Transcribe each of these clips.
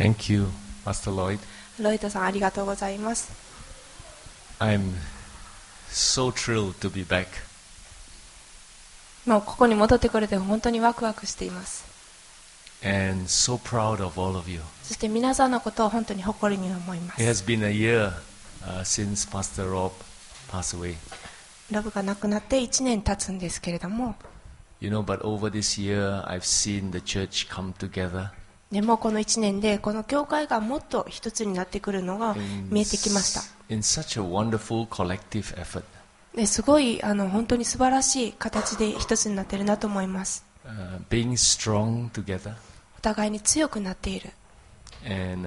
Thank you, Pastor Lloyd. ロイドさんありがとうございます。 I'm so thrilled to be back. もうここに戻ってくれて本当にワクワクしています。 And so proud of all of you. そして皆さんのことを本当に誇りに思いま It す。 has been a year since Pastor Rob passed away. ロブが亡くなって1年経つんですけれども、 You know, but over this year, I've seen the church come together でもこの1年でこの教会がもっと一つになってくるのが見えてきました。 in such a wonderful collective effort. ですごい本当に素晴らしい形で一つになっているなと思います。 Being strong together. お互いに強くなっている。 And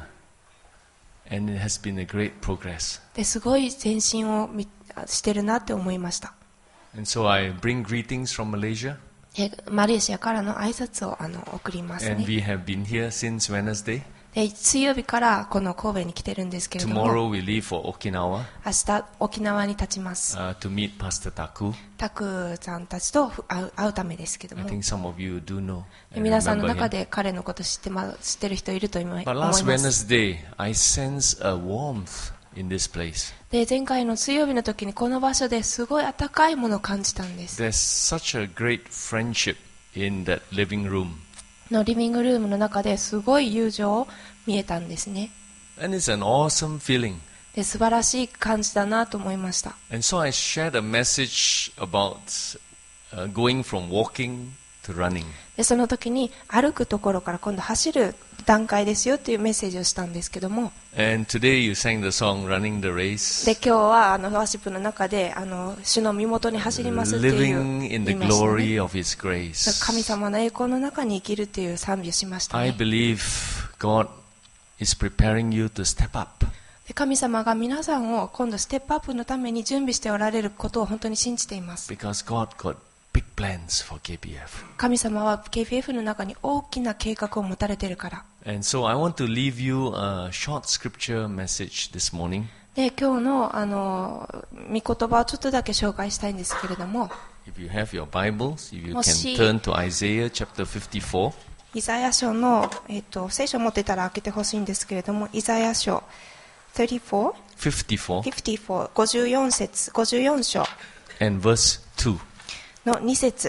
it has been a great progress. ですごい前進をしてるなって思いました。 And so I bring greetings from Malaysia. マレーシアからの挨拶を送ります And ね。 we have been here since Wednesday. で水曜日からこの神戸に来てるんですけれども、 Tomorrow we leave for Okinawa 明日沖縄に立ちます。 to meet Pastor Taku. タクさんたちと会うためですけど I も、 think some of you do know. で and 皆さんの remember 中 him. で彼のこと知ってる人いると思い But ま last す。 Wednesday, I sense a warmth in this place. で前回の水曜日の時にこの場所ですごい温かいものを感じたんです。 There's such a great friendship in that living room. のリビングルームの中ですごい友情を見えたんですね。 And it's an awesome feeling. で素晴らしい感じだなと思いました。 And so I shared a message about going from walking to running. でその時に歩くところから今度走る段階ですよというメッセージをしたんですけども、 And today you sang the song Running the Race. で今日はワーシップの中で主の身元に走りますっていう Living in the 言いましたね。 glory of His grace. 神様の栄光の中に生きるという賛美をしました I ね。 believe God is preparing you to step up. で神様が皆さんを今度ステップアップのために準備しておられることを本当に信じています。 Because God got big plans for KPF. 神様は KPF の中に大きな計画を持たれているから。 And so I want to leave you a short scripture message this morning. で今日の御言葉をちょっとだけ紹介したいんですけれども、 If you have your Bibles, if you も can し turn to Isaiah chapter 54. イザヤ書の、聖書を持ってたら開けてほしいんですけれども、イザヤ書 34? 54 54節、54章 and verse 2. の2節。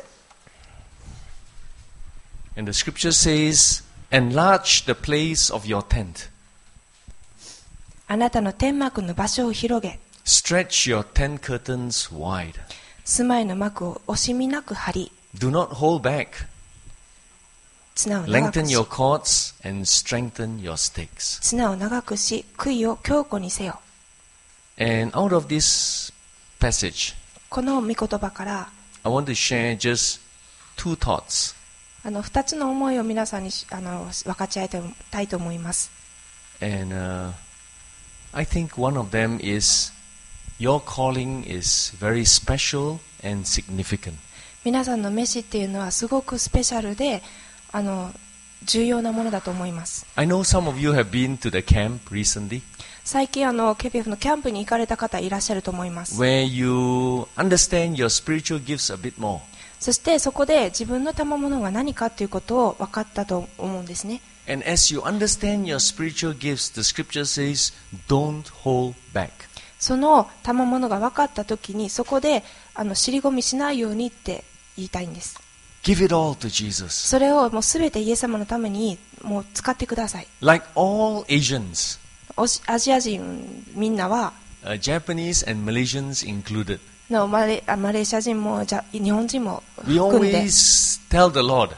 And the scripture says, enlarge the place of your tent. あなたの天幕の場所を広げ、 Stretch your tent curtains wide. 住まいの幕を惜しみなく張り、 Do not hold back. 綱を長く Lengthen し your cords and strengthen your stakes. 綱を長くし、杭を強固にせよ。 And out of this passage, この御言葉から I want to share just two thoughts. 2つの思いを皆さんに分かち合いたいと思います。 And I think one of them is your calling is very special and significant. 皆さんの召しっていうのはすごくスペシャルで重要なものだと思います。 I know some of you have been to the camp recently 最近KPF のキャンプに行かれた方いらっしゃると思います。 where you understand your spiritual gifts a bit more. そしてそこで自分の賜物が何かということを分かったと思うんですね。 And as you understand your spiritual gifts, the scripture says, don't hold back. その賜物が分かった時にそこで尻込みしないようにって言いたいんです。 Give it all to Jesus. それをもう全てイエス様のためにもう使ってください。 Like all Asians, アジア人みんなは Japanese and Malaysians included, マレーシア人も日本人も we 含んで always tell the Lord.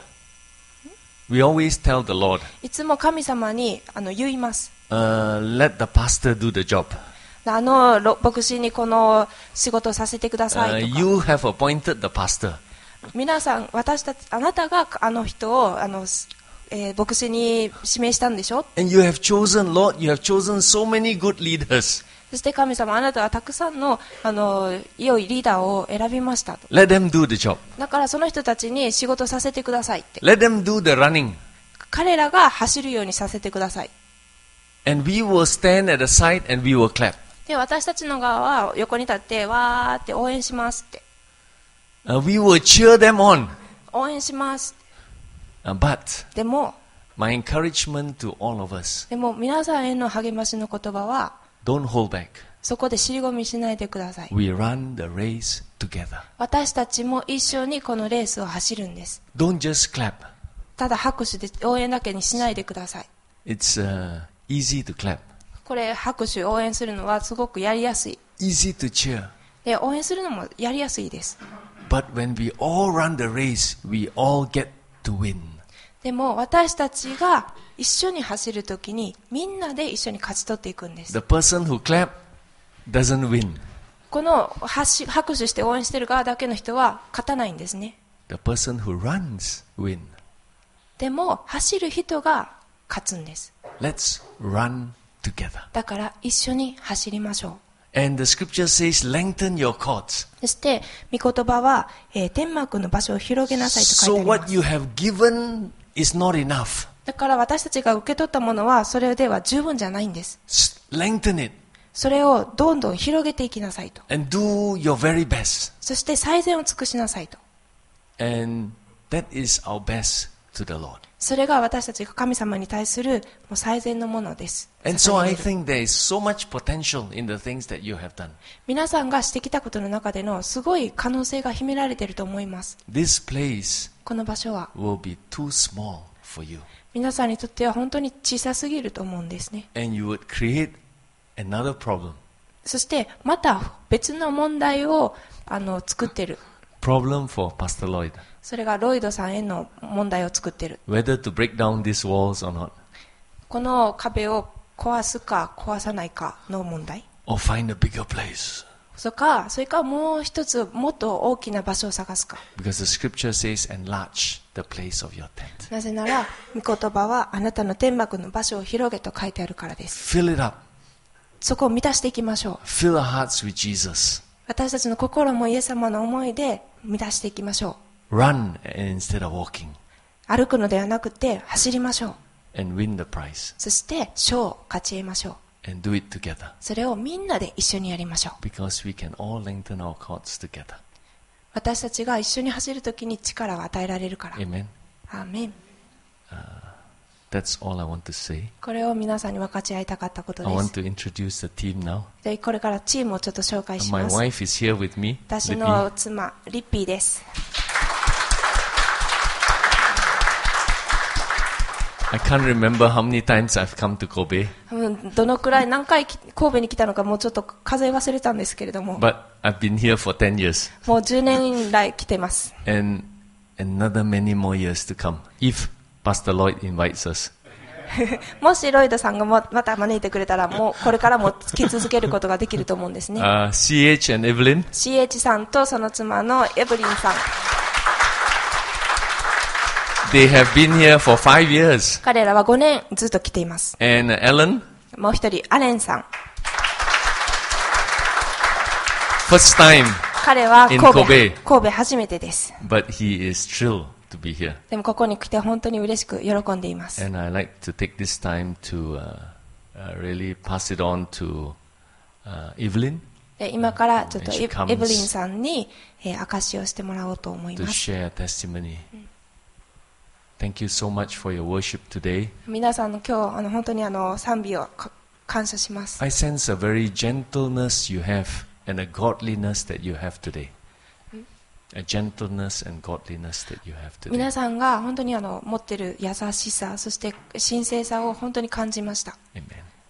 We always tell the Lord, いつも神様に言います。 let the pastor do the job. 牧師にこの仕事をさせてくださいとか、 You have appointed the pastor. 皆さんあなたが人を牧師に指名したんでしょ。 And you have chosen, Lord, you have chosen so many good leaders. そして神様あなたはたくさんの良いリーダーを選びましたと。 Let them do the job. だからその人たちに仕事させてくださいって。 Let them do the running. 彼らが走るようにさせてください。 And we will stand at the side and we will clap. で私たちの側は横に立ってわーって応援しますって。 We will cheer them on. 応援します。 But でも My encouragement to all of us, でも皆さんへの励ましの言葉は、 don't hold back. そこで尻込みしないでください。 We run the race together. 私たちも一緒にこのレースを走るんです。 Don't just clap. ただ拍手で応援だけにしないでください。 It's easy to clap, これ拍手応援するのはすごくやりやすい。 easy to cheer. で、応援するのもやりやすいです。 But when we all run the race, we all get to win. でも私たちが一緒に走るときにみんなで一緒に勝ち取っていくんです。 The person who clap doesn't win. この拍手して応援してる側だけの人は勝たないんですね。 The person who runs win. でも走る人が勝つんです。 Let's run together. だから一緒に走りましょう。 And the scripture says, lengthen your cords. そして御言葉は、天幕の場所を広げなさいと書 So いてありま what す。 you have given is not enough. だから私たちが受け取ったものはそれでは十分じゃないんです。 Lengthen it それをどんどん広げていきなさいと。 and do your very best. そして最善を尽くしなさいと。 And that is our best to the Lord. それが私たちが神様に対するもう最善のものです。 And so I 捧げる think there is so much potential in the things that you have done. 皆さんがしてきたことの中でのすごい可能性が秘められていると思います。 This place この場所は will be too small for you. 皆さんにとっては本当に小さすぎると思うんですね。 And you would create another problem. そしてまた別の問題を作ってる。 Problem for Pastor Lloyd. それがロイドさんへの問題を作ってる。 Whether to break down these walls or not. この壁を壊すか壊さないかの問題。 Or find a bigger place. それかもう一つもっと大きな場所を探すか。 Because the scripture says, enlarge the place of your tent. なぜなら御言葉はあなたの天幕の場所を広げと書いてあるからです。 Fill it up. そこを満たしていきましょう。 Fill our hearts with Jesus. 私たちの心もイエス様の思いで満たしていきましょ Run instead of walking. う。歩くのではなくて走りましょう。 And win the prize. そして賞を勝ち得ましょう。 And do it together. それをみんなで一緒にやりましょう。 Because we can all lengthen our cords together. 私たちが一緒に走るときに力を与えられるから。 Amen. アーメン。 That's all I want to say. これを皆さんに分かち合いたかったこと I で want す。 to introduce the team now. でこれからチームをちょっと紹介し My ます。 wife is here with me. 私 Lippy. の妻、リッピーです。 I can't remember how many times I've come to Kobe, どのくらい何回神戸に来たのかもうちょっと数え忘れたんですけれども、 but I've been here for 10 years もう10年来来てます。 and another many more years to come if Pastor Lloyd invites us. もしロイドさんがまた招いてくれたら、もうこれからもつき続けることができると思うんですね。 CH and Evelyn, CH さんとその妻のエブリンさん、 they have been here for 5 years. 彼らは5年ずっと来ています。 And Alan, もう一人、アレンさん、 first time, 彼は In 神戸 Kobe 初めてです。 but he is thrilled to be here. でもここに来て本当に嬉しく喜んでいます。 And I like to take this time to really pass it on to Evelyn で今からちょっと When she エ comes ブリンさんに、証しをしてもらおうと思い to ます。 share testimony. Thank you so much for your worship today. 皆さんの今日本当に賛美を感謝します。 I sense a very gentleness you have and a godliness that you have today. A gentleness and godliness that you have today. 皆さんが本当に持っている優しさ、そして神聖さを本当に感じました。 Amen.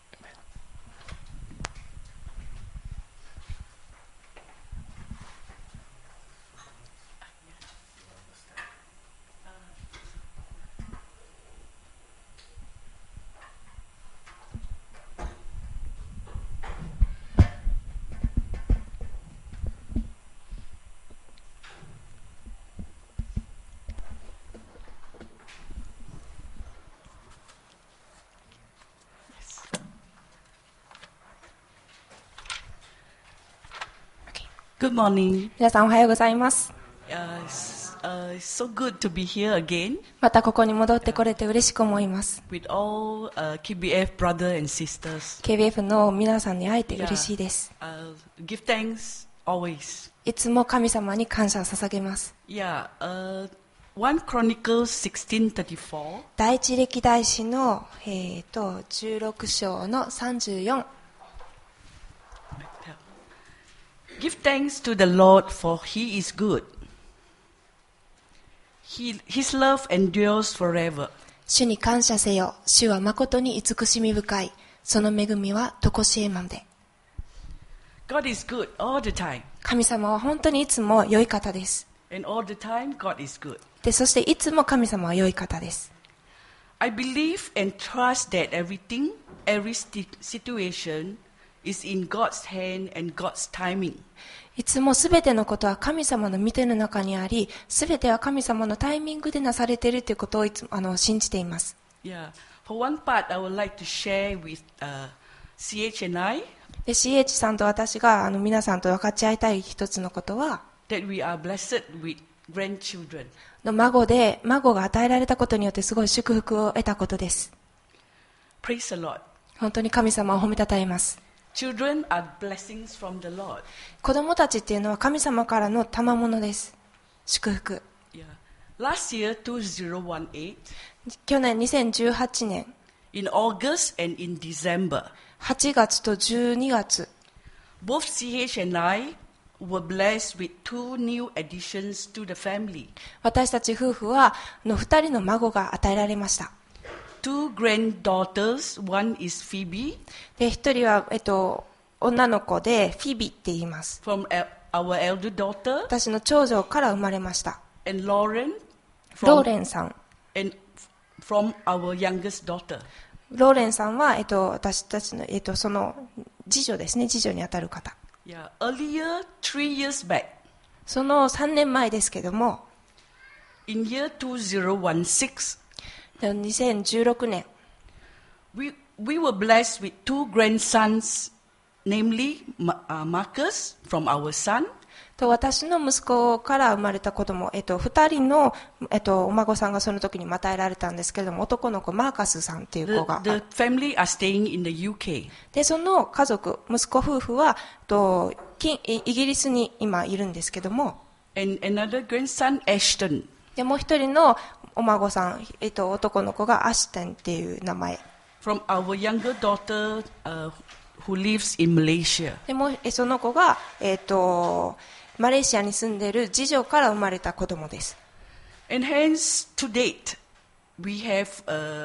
Good morning. 皆さんおはようございます。 It's so good to be here again またここに戻ってこれて嬉しく思います。 with all KBF brother and sisters. KBF の皆さんに会えて嬉しいです。 Give thanks always. いつも神様に感謝を捧げます。 Yeah. 1 Chronicles 16:34. 第一歴代史の、16章の34。 Give thanks to the Lord, for He is good. His love endures forever. 主に感謝せよ。主は誠に慈しみ深い。その恵みはとこしえまで。 God is good all the time. 神様は本当にいつも良い方です。 And all the time, God is good. で、そしていつも神様は良い方です。 I believe and trust that everything, every situation is in God's hand and God's timing. いつもすべてのことは神様の御手の中にあり、すべては神様のタイミングでなされているということをいつも信じています。 Yeah. For one part, I would like to share with CH and I で、CH さんと私が皆さんと分かち合いたい一つのことは、 that we are blessed with grandchildren. 孫が与えられたことによってすごい祝福を得たことです。 Praise the Lord. 本当に神様を褒めたたえます。 Children are blessings from the Lord. 子供たちっていうのは神様からの賜物です。祝福。 Yeah. Last year, 2018, 去年2018年 in August and in December, 8月と12月、 both CH and I were blessed with 2 new additions to the family. 私たち夫婦は2人の孫が与えられました。 2 granddaughters, one is Phoebe で、1人は、女の子でフィビって言います。 from our elder daughter, 私の長女から生まれました。 and Lauren ロー from, レンさん。 and from our youngest daughter. ローレンさんは、私たちの、その次女ですね。次女にあたる方。 Yeah. Earlier, 3 years back, その3年前ですけども、 in year 2016, 2016年、 we were blessed with 2 grandsons, namely Marcus from our son, と私の息子から生まれた子供、2人の、お孫さんがその時に与えられたんですけれども、男の子マーカスさんっていう子が the family are staying in the UK. で、その家族、息子夫婦はイギリスに今いるんですけども、 And another grandson, Ashton, でもう一人のお孫さん、男の子がアシテンっていう名前 from our younger daughter who lives in Malaysia. でもその子が、マレーシアに住んでいる次女から生まれた子供です。 And hence, to date, we have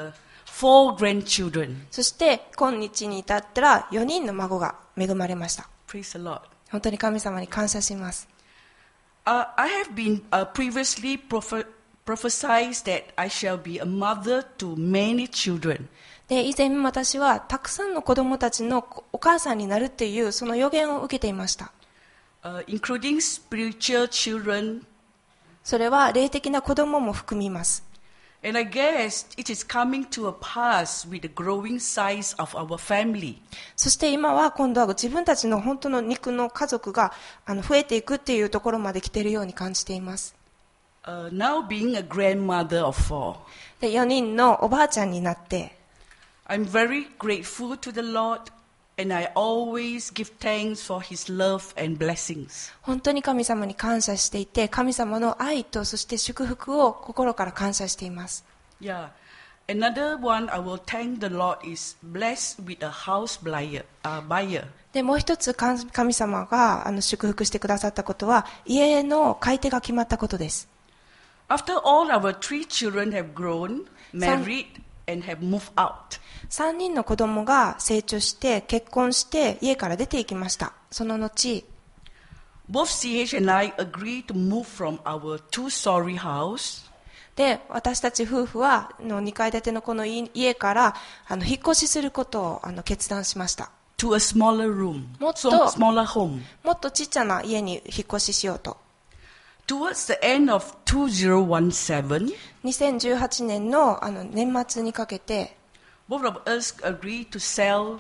4 grandchildren. そして今日に至ったら4人の孫が恵まれました。 Praise the Lord. 本当に神様に感謝します。 I have been previously prophesied that I shall be a mother to many children. で、以前私はたくさんの子供たちのお母さんになるっていうその予言を受けていました。 Including spiritual children. それは霊的な子供も含みます。 And I guess it is coming to a pass with the growing size of our family. そして今は今度は自分たちの本当の肉の家族が増えていくっていうところまで来ているように感じています。 Now being a grandmother of 4, で、4人のおばあちゃんになって、 I'm very grateful to the Lord, and I always give thanks for His love and blessings. 本当に神様に感謝していて、神様の愛とそして祝福を心から感謝しています。 Yeah. Another one I will thank the Lord is blessed with a house buyer. で、もう一つ神様が祝福してくださったことは、家の買い手が決まったことです。 After all our 3 children have grown, married, and have moved out, 3人の子供が成長して結婚して家から出て行きました。その後、 both CH and I agreed to move from our 2-story house で、私たち夫婦は2階建てのこの家から引っ越しすることを決断しました。 to a smaller room, もっと smaller home. もっとちっちゃな家に引っ越ししようと。 Towards the end of 2017, 2018年の年末にかけて、 both of us agreed to sell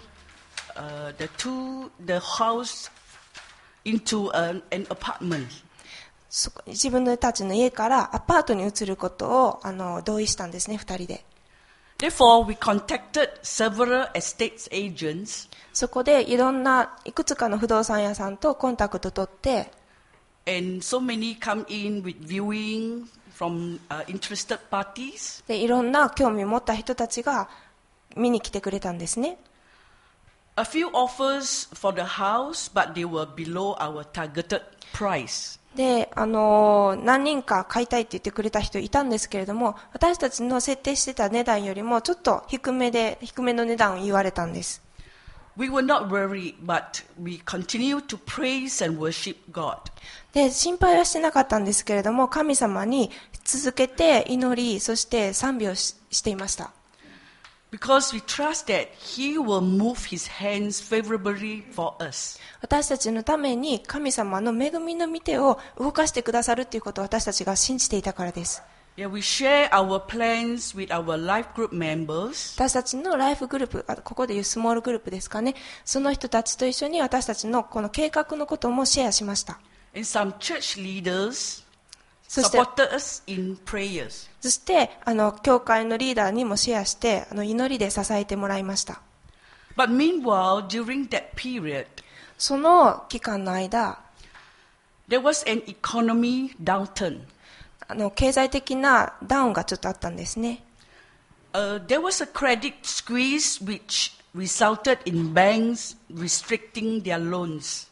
the house into an apartment. 自分たちの家からアパートに移ることを同意したんですね、2人で。 Therefore, we contacted several estate agents そこでいくつかの不動産屋さんとコンタクト取って、 and so many come in with viewing, from interested parties. で、いろんな興味を持った人たちが見に来てくれたんですね。 A few offers for the house, but they were below our targeted price. で、何人か買いたいって言ってくれた人いたんですけれども、私たちの設定してた値段よりもちょっと低めの値段を言われたんです。 We were not worried, but we continued to praise and worship God. で、心配はしてなかったんですけれども、神様に続けて祈り、そして賛美をしていました。 Because we trust that He will move His hands favorably for us. 私たちのために神様の恵みの御手を動かしてくださるということを私たちが信じていたからです。 Yeah, we share our plans with our life group members. 私たちのライフグループ、ここでいうスモールグループですかね。その人たちと一緒に私たちのこの計画のこともシェアしました。 And some church leaders そして supported us in prayers. そして教会のリーダーにもシェアして祈りで支えてもらいました。 But meanwhile, during that period, その期間の間、 there was an economy downturn. 経済的なダウンがちょっとあったんですね。 There was a credit squeeze which resulted in banks restricting their loans.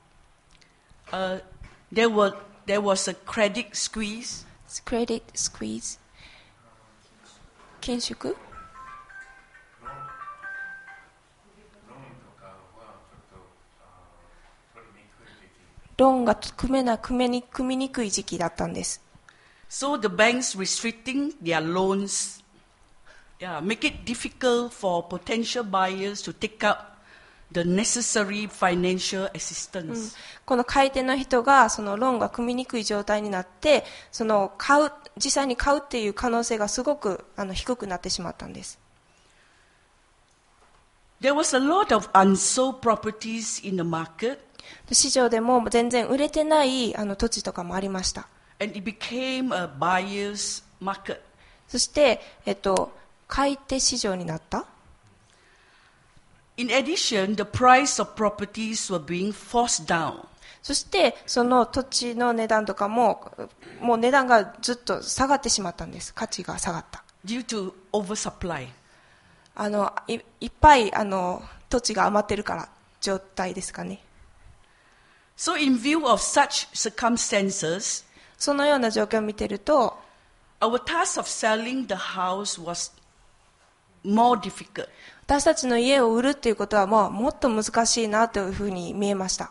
There was a credit squeeze. Credit squeeze 緊縮ローンが組みにくい時期だったんです。 So the banks restricting their loans, make it difficult for potential buyers to take up the necessary financial assistance. この買い手の人がそのローンが組みにくい状態になって、実際に買うっていう可能性がすごく低くなってしまったんです。 There was a lot of unsold properties in the market. 市場でも全然売れてない土地とかもありました。 And it became a buyer's market. そして、買い手市場になった。 In addition, the price of properties were being forced down. そして、その土地の値段とかもう値段がずっと下がってしまったんです。価値が下がった。 Due to oversupply. いっぱい土地が余ってるから状態ですかね。 So in view of such circumstances, そのような状況を見ていると、 our task of selling the house was more difficult. 私たちの家を売るということはもっと難しいなというふうに見えました。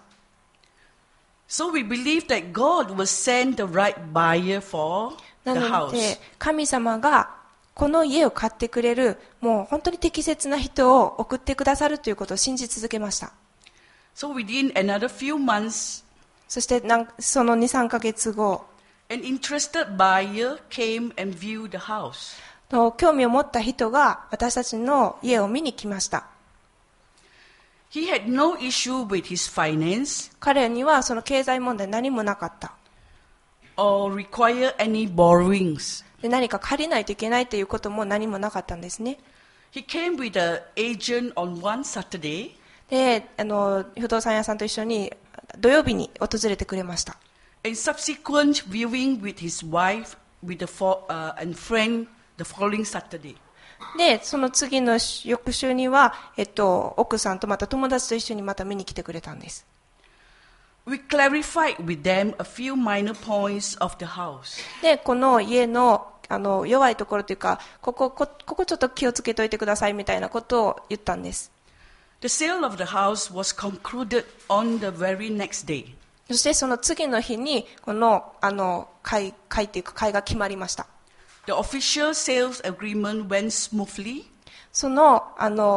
So we believe that God will send the right buyer for な the ので house. 神様がこの家を買ってくれるもう本当に適切な人を送ってくださるということを信じ続けました。 So within another few months, そしてその 2,3 ヶ月後、 an interested buyer came and viewed the house. 興味を持った人が私たちの家を見に来ました。 He had no issue with his finance 彼にはその経済問題何もなかった。 or require any borrowings. で何か借りないといけないということも何もなかったんですね。 He came with an agent on one Saturday. で、不動産屋さんと一緒に土曜日に訪れてくれました。 And subsequent viewing with his wife and friend the following Saturday. で、その次の翌週には、奥さんとまた友達と一緒にまた見に来てくれたんです。 We clarified with them a few minor points of the house. で、この家の弱いところというか、ここちょっと気をつけといてくださいみたいなことを言ったんです。 The sale of the house was concluded on the very next day. そしてその次の日にこの買いが決まりました。 The official sales agreement went smoothly. その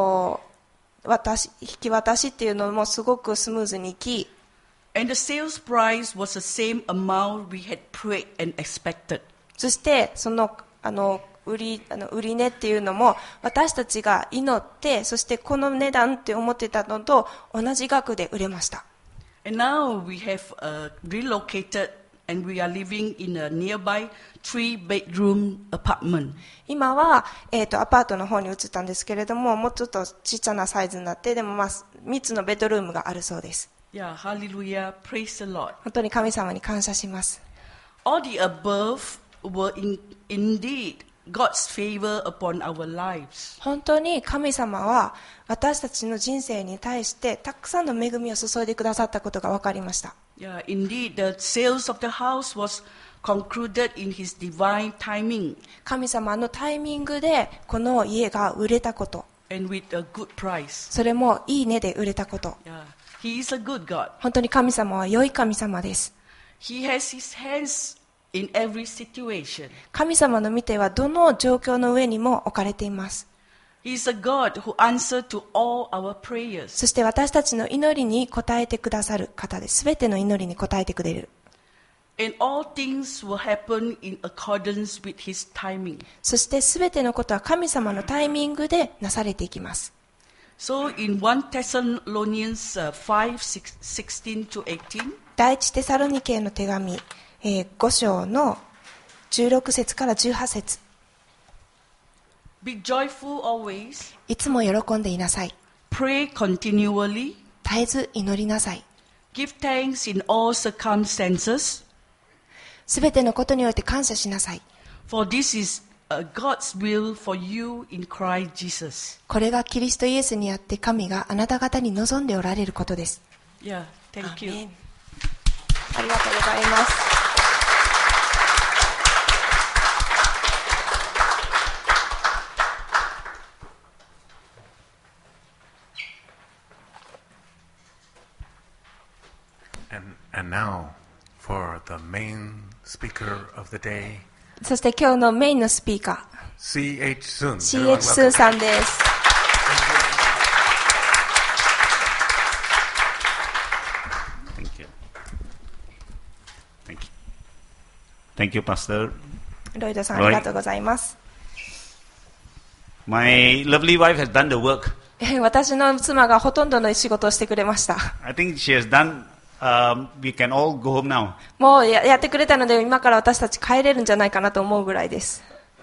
引き渡しっていうのもすごくスムーズにいき、 And the sales price was the same amount we had prayed and expected. そしてその売り値っていうのも私たちが祈って、そしてこの値段って思ってたのと同じ額で売れました。 And now we have relocated and we are living in a nearby 3-bedroom apartment. 今は、アパートの方に移ったんですけれども、もうちょっとちっちゃなサイズになって、でも3つのベッドルームがあるそうです。 Yeah, hallelujah, praise the Lord. 本当に神様に感謝します。 All the above were indeed God's favor upon our lives. 本当に神様は私たちの人生に対してたくさんの恵みを注いでくださったことが分かりました。 Yeah, indeed, the sales of the house was concluded in His divine timing 神様のタイミングでこの家が売れたこと、 and with a good price. それもいい値で売れたこと、 Yeah, He is a good God. 本当に神様は良い神様です。 He has His hands in every situation. 神様の御手はどの状況の上にも置かれています。 He is a God who answers to all our prayers. そして私たちの祈りに応えてくださる方です。すべての祈りに応えてくれる。 And all things will happen in accordance with His timing. そしてすべてのことは神様のタイミングでなされていきます。 So in 1 Thessalonians 5:16 to 18, 第一テサロニケの手紙、5章の16節から18節。 be joyful always, いつも喜んでいなさい。 pray continually, 絶えず祈りなさい。 give thanks in all circumstances, すべてのことにおいて感謝しなさい。 for this is God's will for you in Christ Jesus. これがキリストイエスにあって神があなた方に望んでおられることです。 Yeah, thank you. アーメン。ありがとうございます。 And now, for the main speaker of the day, そして今日のメインのスピーカ C.H. Soon. ー、CH スーさんです。 Thank you. Thank you. Thank you, Pastor. ロイドさん、ありがとうございます。 My lovely wife has done the work. 私の妻がほとんどの仕事をしてくれました。 I think she has done. We can all go home now. もうやってくれたので、今から私たち帰れるんじゃないかなと思うぐらいです。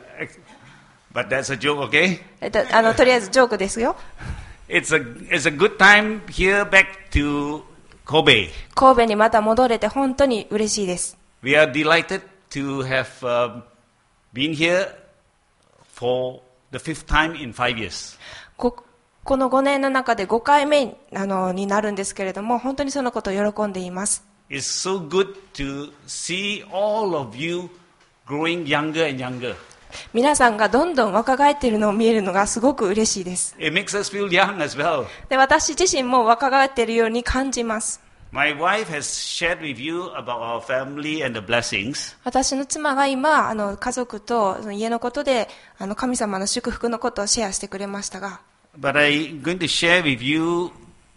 But that's a joke, okay? とりあえずジョークですよ。 It's a good time here back to Kobe. 神戸にまた戻れて本当に嬉しいです。 We are delighted to have been here for the fifth time in 5 years. この5年の中で5回目になるんですけれども、本当にそのことを喜んでいます。 It's so good to see all of you growing younger and younger. 皆さんがどんどん若返っているのを見えるのがすごく嬉しいです。 It makes us feel young as well. で、私自身も若返っているように感じます。 My wife has shared with you about our family and the blessings. 私の妻が今、家族と家のことで、神様の祝福のことをシェアしてくれましたが、 But I'm going to share with you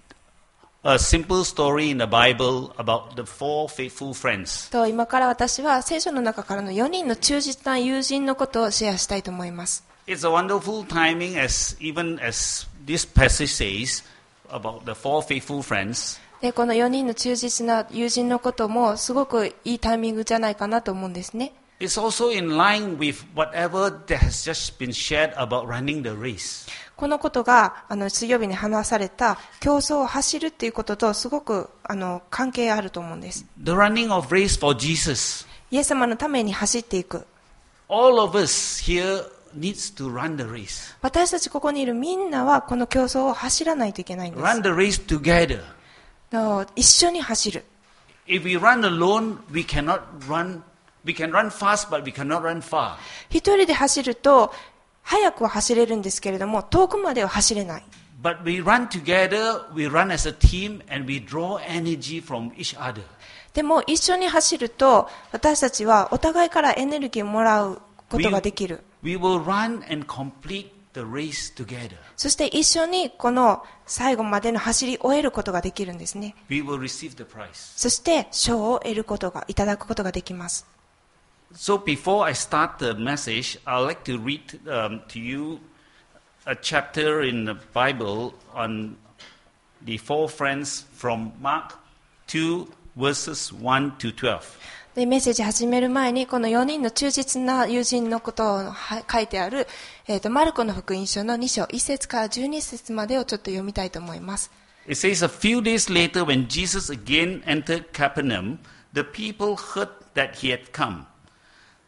a simple story in the Bible about the 4 faithful friends. と今から私は聖書の中からの4人の忠実な友人のことをシェアしたいと思います。 It's a wonderful timing even as this passage says about the 4 faithful friends. で、この4人の忠実な友人のこともすごくいいタイミングじゃないかなと思うんですね。 It's also in line with whatever that has just been shared about running the race. このことが水曜日に話された競争を走るっていうこととすごく関係あると思うんです。 The running of race for Jesus. イエス様のために走っていく。 All of us here needs to run the race. 私たちここにいるみんなはこの競争を走らないといけないんです。 Run the race together. 一緒に走る。 If we run alone, we can run fast, but we cannot run far. 一人で走ると早くは走れるんですけれども遠くまでは走れない。 But we run together, we run as a team, and we draw energy from each other. でも一緒に走ると私たちはお互いからエネルギーをもらうことができる。 We will run and complete the race together. そして一緒にこの最後までの走り終えることができるんですね。 We will receive the prize. そして賞を得ることがいただくことができます。 So before I start the message, I'd like to read to you a chapter in the Bible on the 4 friends from Mark 2 verses 1 to 12. でメッセージ始める前にこの4人の忠実な友人のことを書いてある、マルコの福音書の2章1節から12節までをちょっと読みたいと思います。 It says, a few days later when Jesus again entered Capernaum, the people heard that he had come.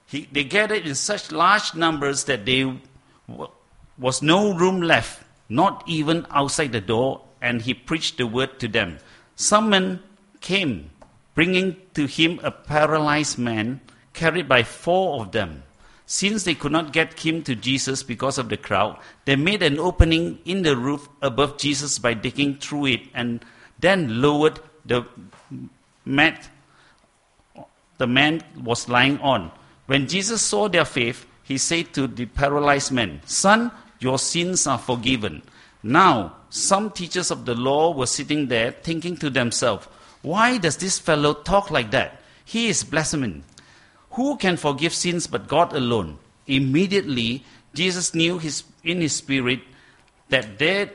They gathered in such large numbers that there was no room left, not even outside the door, and he preached the word to them. Some men came, bringing to him a paralyzed man, carried by 4 of them. Since they could not get him to Jesus because of the crowd, they made an opening in the roof above Jesus by digging through it, and then lowered the mat the man was lying on. When Jesus saw their faith, he said to the paralyzed man, "Son, your sins are forgiven." Now, some teachers of the law were sitting there thinking to themselves, "Why does this fellow talk like that? He is blaspheming. Who can forgive sins but God alone?" Immediately, Jesus knew in his spirit that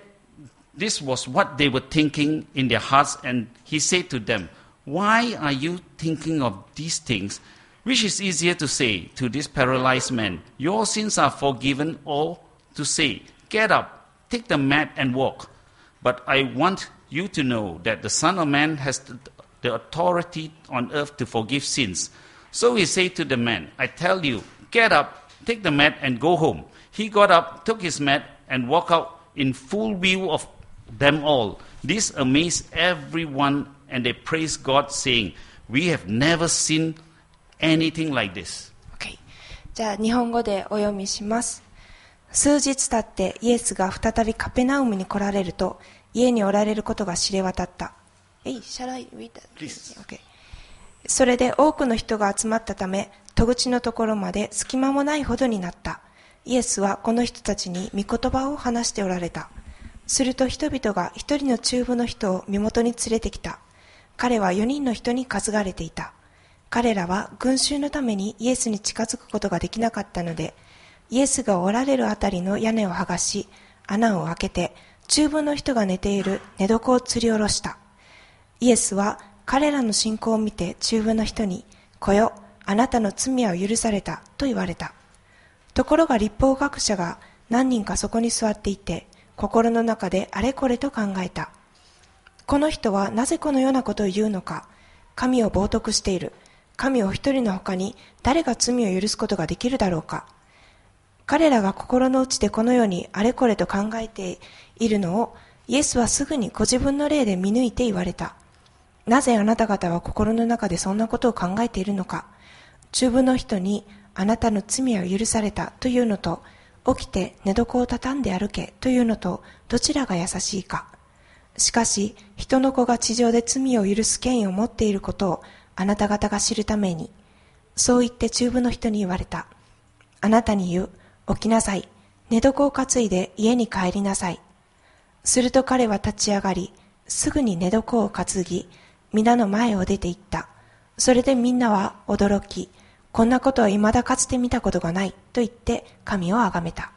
this was what they were thinking in their hearts, and he said to them, "Why are you thinking of these things? Which is easier to say to this paralyzed man, 'Your sins are forgiven,' or to say, 'Get up, take the mat and walk'? But I want you to know that the Son of Man has the authority on earth to forgive sins." So he said to the man, "I tell you, get up, take the mat and go home." He got up, took his mat, and walked out in full view of them all. This amazed everyone, and they praised God, saying, "We have never seen anything like this." Okay. じゃあ日本語でお読みします。数日経ってイエスが再びカペナウムに来られると、家におられることが知れ渡った。Shall I read that? Please. Okay. それで多くの人が集まったため、戸口のところまで隙間もないほどになった。イエスはこの人たちに御言葉を話しておられた。すると人々が一人の中部の人を身元に連れてきた。彼は4人の人に担がれていた。彼らは群衆のためにイエスに近づくことができなかったので、イエスがおられるあたりの屋根を剥がし、穴を開けて、中部の人が寝ている寝床を吊り下ろした。イエスは彼らの信仰を見て中部の人に、来よ、あなたの罪は許されたと言われた。ところが律法学者が何人かそこに座っていて、心の中であれこれと考えた。この人はなぜこのようなことを言うのか。神を冒涜している。神を一人の他に誰が罪を許すことができるだろうか。彼らが心の内でこのようにあれこれと考えているのを、イエスはすぐにご自分の霊で見抜いて言われた。なぜあなた方は心の中でそんなことを考えているのか。中部の人にあなたの罪は許されたというのと、起きて寝床を畳んで歩けというのと、どちらが優しいか。しかし、人の子が地上で罪を許す権威を持っていることをあなた方が知るために、そう言って中部の人に言われた。あなたに言う、起きなさい。寝床を担いで家に帰りなさい。すると彼は立ち上がり、すぐに寝床を担ぎ、皆の前を出て行った。それでみんなは驚き、こんなことは未だかつて見たことがないと言って神をあがめた。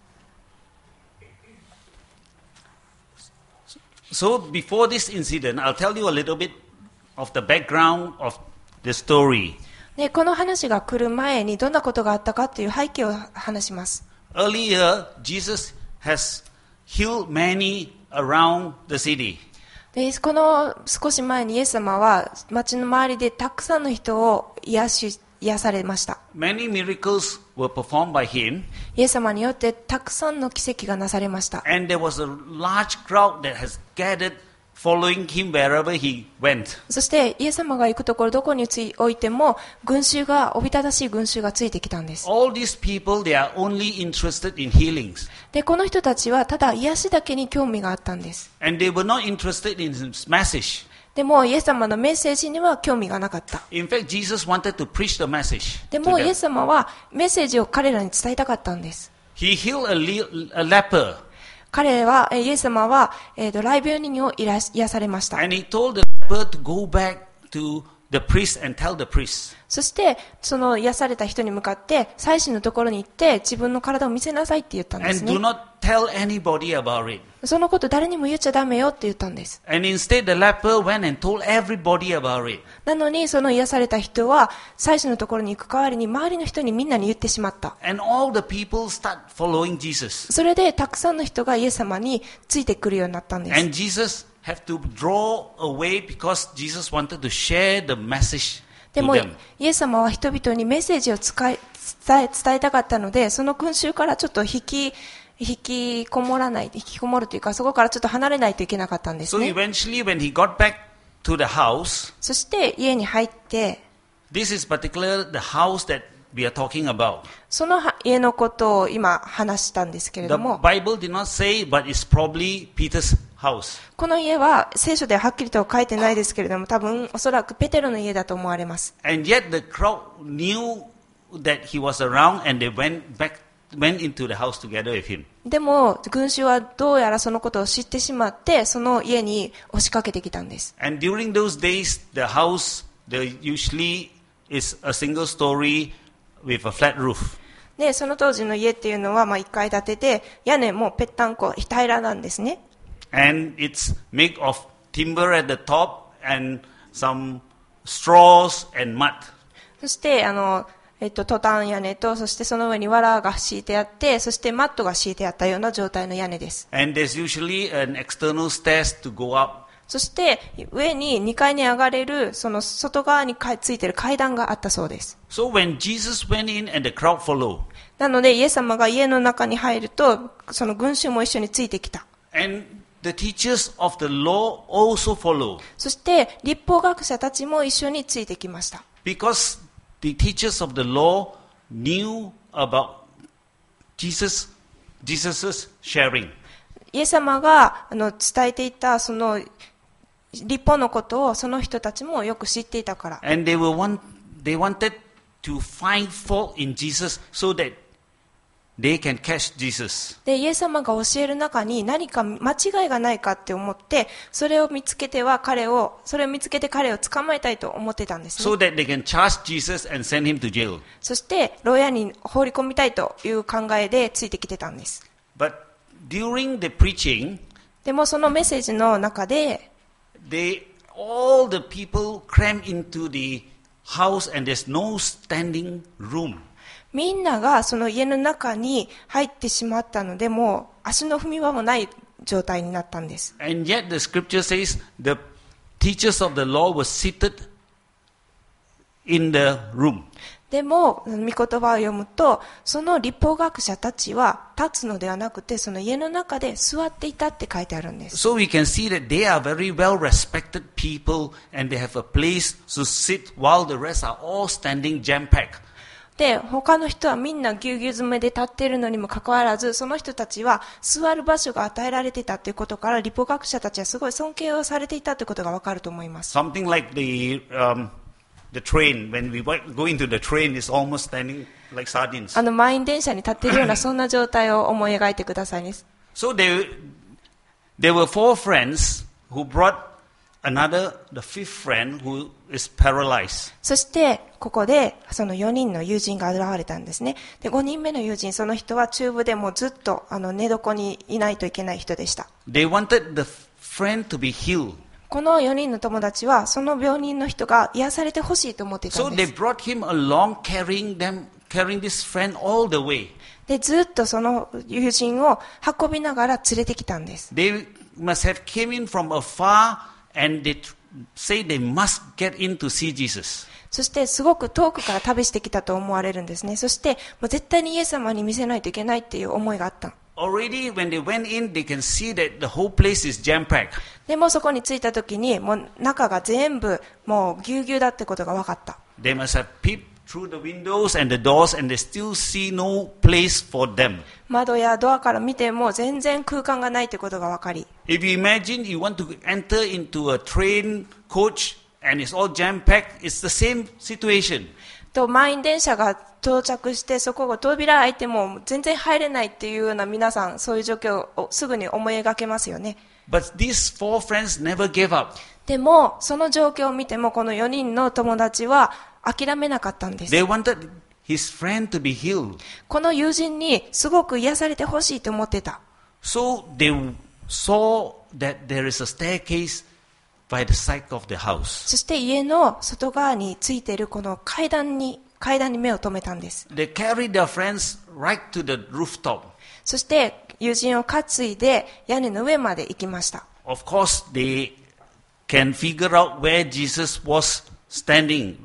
So before this incident, I'll tell you a little bit of the background of the story. で、この話が来る前にどんなことがあったかという背景を話します。 Earlier, Jesus has healed many around the city. で、この少し前にイエス様は町の周りでたくさんの人を癒されました。 Many miracles were performed by him. イエス様によってたくさんの奇跡がなされました。 And there was a large crowd that has gathered following him wherever he went. そしてイエス様が行くところどこにおいても群衆が、おびただしい群衆がついてきたんです。 All these people, they are only interested in healings. で、この人たちはただ癒しだけに興味があったんです。 And they were not interested in his message. でもイエス様のメッセージには興味がなかった。 In fact, Jesus wanted to preach the message で to もイエ them. ス様はメッセージを彼らに伝えたかったんです。 He healed a leper. 彼は、イエス様は、ライブ病人を癒されました。 And he told the leper to go back to the priest and tell the priest. そして、その癒された人に向かって、祭司のところに行って、自分の体を見せなさいって言ったんです And do ね。 not tell anybody about it. そのこと誰にも言っちゃダメよって言ったんです。 And instead, the leper went and told everybody about it. なのに、その癒された人は、祭司のところに行く代わりに、周りの人にみんなに言ってしまった。 And all the people start following Jesus. それで、たくさんの人がイエス様についてくるようになったんです。 And Jesus have to draw away because Jesus wanted to share the message で to も、 them. イエス様は人々にメッセージを伝えたかったので、その群衆からちょっと引きこもるというか、そこからちょっと離れないといけなかったんです So ね。 eventually when he got back to the house, そして家に入って、 this is particular the house that we are talking about. その家のことを今話したんですけれ The ども、 Bible did not say, but it's probably Peter's house. この家は聖書ではっきりと書いてないですけれども、多分おそらくペテロの家だと思われます。 And yet the crowd knew that he was around and they went into the house together with him. でも群衆はどうやらそのことを知ってしまって、その家に押しかけてきたんです。 And during those days, the house usually is a single story with a flat roof. で、その当時の家っていうのは1階建てで、屋根もぺったんこ平らなんですね。 And it's made of timber at the top and some straws and mud. そしてトタン屋根と、そしてその上に藁が敷いてあって、そしてマットが敷いてあったような状態の屋根です。 And there's usually an external stairs to go up. そして上に2階に上がれる、その外側についている階段があったそうです。 So when Jesus went in and the crowd followed, なのでイエス様が家の中に入ると、その群衆も一緒についてきた。 and the teachers of the law also followed. そして律法学者たちも一緒についてきました。 Because the teachers of the law knew about Jesus' sharing. イエス様が伝えていたその律法のことをその人たちもよく知っていたから。 And they wanted to find fault in Jesus so that they can catch Jesus. で、イエス様が教える中に何か間違いがないかって思って、それを見つけて彼を捕まえたいと思ってたんですね。 So that they can charge Jesus and send him to jail. そして牢屋に放り込みたいという考えでついてきてたんです。 But during the preaching, でもそのメッセージの中で、 all the people crammed into the house and there's no standing room. みんながその家の中に入ってしまったので、もう足の踏み場もない状態になったんです。 And yet the scripture says the teachers of the law were seated in the room. でも、御言葉を読むと、その律法学者たちは立つのではなくて、その家の中で座っていたって書いてあるんです。 So we can see that they are very well respected people and they have a place to sit while the rest are all standing jam-packed. で、他の人はみんなぎゅうぎゅう詰めで立っているのにもかかわらず、その人たちは座る場所が与えられていたということから、律法学者たちはすごい尊敬をされていたということがわかると思います。 Something like the train, when we go into the train, is almost standing like sardines. 満員電車に立っているようなそんな状態を思い描いてくださいね。 So there were 4 friends who brought the 5th friend who is paralyzed. そしてここでその4人の友人が現れたんですね。で、5人目の友人、その人は中部でもずっと寝床にいないといけない人でした。 They wanted the friend to be healed. この4人の友達はその病人の人が癒されてほしいと思っていた So んで they す。 brought him along, carrying this friend all the way. で、ずっとその友人を運びながら連れてきたんです。 They must have came in from afar and they say they must get in to see Jesus. そしてすごく遠くから旅してきたと思われるんですね。そしてもう絶対にイエス様に見せないといけないっていう思いがあった。 Already when they went in, they can see that the whole place is jam-packed. でもそこに着いた時にもう中が全部もうぎゅうぎゅうだってことが分かった。 They must have peeped through the windows and the doors and they still see no place for them. 窓やドアから見ても全然空間がないってことが分かり。 If you imagine you want to enter into a train coach and it's all jam-packed, it's the same situation. と満員電車が到着してそこが扉開いても全然入れないっていうような皆さん、そういう状況をすぐに思い描けますよね。 But these 4 friends never gave up. でもその状況を見てもこの4人の友達は諦めなかったんです。 They wanted his friend to be healed. この友人にすごく癒されてほしいと思ってた。 So they saw that there is a staircase by the side of the house. そして家の外側についているこの階段に目を留めたんです。 They carried their friends right to the rooftop. そして友人を担いで屋根の上まで行きました。 Of course, they can figure out where Jesus was standing.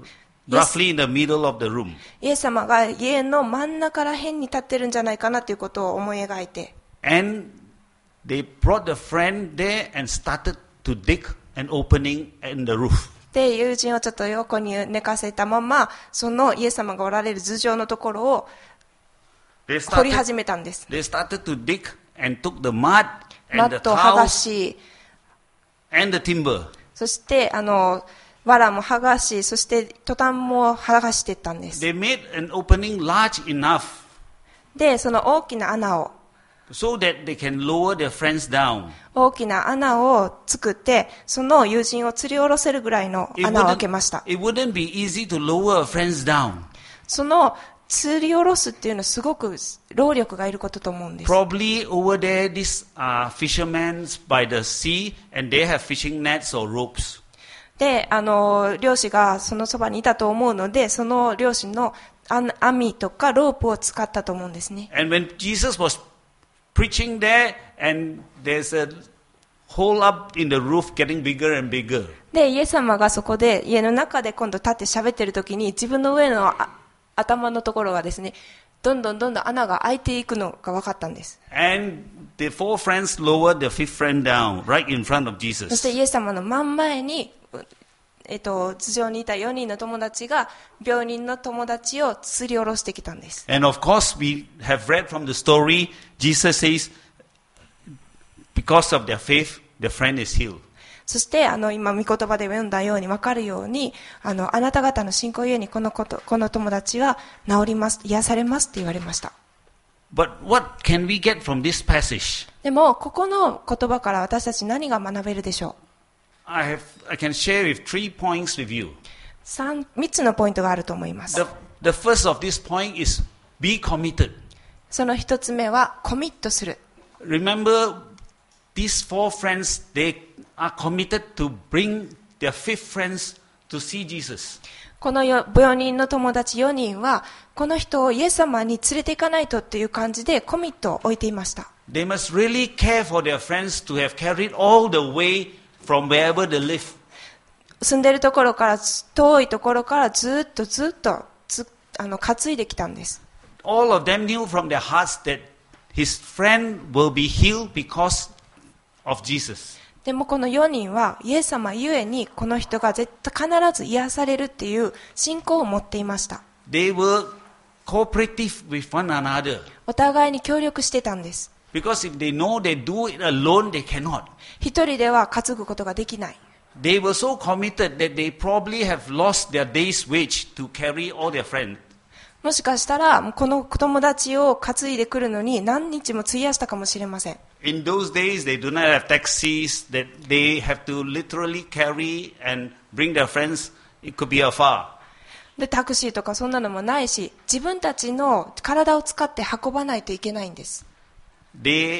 roughly in the middle of the room. イエス様が家の真ん中ら辺に立ってるんじゃないかなということを思い描いて、 And they brought the friend there and started to dig an opening in the roof. で、友人をちょっと横に寝かせたまま、そのイエス様がおられる頭上のところを They 掘り started, 始めたんです。 they started to dig and took the mud マ and ッ the トを剥が tiles し、 and the timber. そして藁も剥がし、そしてトタンも剥がしていったんです。 They made an opening large enough で、その大きな穴を so that they can lower their friends down. 大きな穴を作って、その友人を吊り下ろせるぐらいの It 穴を開けました。 wouldn't be easy to lower friends down. その吊り下ろすっていうのはすごく労力がいることと思うんです。 Probably over there, these are fishermen by the sea, and they have fishing nets or ropes. で、漁師がそのそばにいたと思うので、その漁師の網とかロープを使ったと思うんですね。 And when Jesus was preaching there, and there's a hole up in the roof getting bigger and bigger. で、イエス様がそこで家の中で今度立って喋ってる時に、自分の上の頭のところがですね、どんどん穴が開いていくのが分かったんです。 And the four friends lowered the fifth friend down right in front of そして Jesus. イエス様の真ん前に、頭上にいた4人の友達が病人の友達を吊り下ろしてきたんです。 And of course, we have read from the story, Jesus says, because of their faith, the friend is healed. そして今御言葉で読んだように分かるように、あなた方の信仰ゆえにこの友達は治ります、癒されますって言われました。 But what can we get from this passage? でもここの言葉から私たち何が学べるでしょう。 I can share with 3 points with you. 3つのポイントがあると思います。 The first of this point is be committed. その1つ目はコミットする。 Remember, these four friends, they are committed to bring their fifth friends to see Jesus. この病人の友達4人はこの人をイエス様に連れて行かないとっていう感じでコミットを置いていました。 They must really care for their friends to have carried all the way from wherever they live. 住んでるところから遠いところからずっと担いできたんです。 All of them knew from their hearts that his friend will be healed because of Jesus. でもこの4人はイエス様ゆえにこの人が必ず癒されるっていう信仰を持っていました。 They were cooperative with one another. お互いに協力してたんです。 Because if they know they do it alone, they cannot. 一人では担ぐことができない。 They were so committed that they probably have lost their day's wage to carry all their friends. もしかしたらこの友達を担いでくるのに何日も費やしたかもしれません。 In those days, they do not have taxis that they have to literally carry and bring their friends. It could be afar. で、タクシーとかそんなのもないし、自分たちの体を使って運ばないといけないんです。 They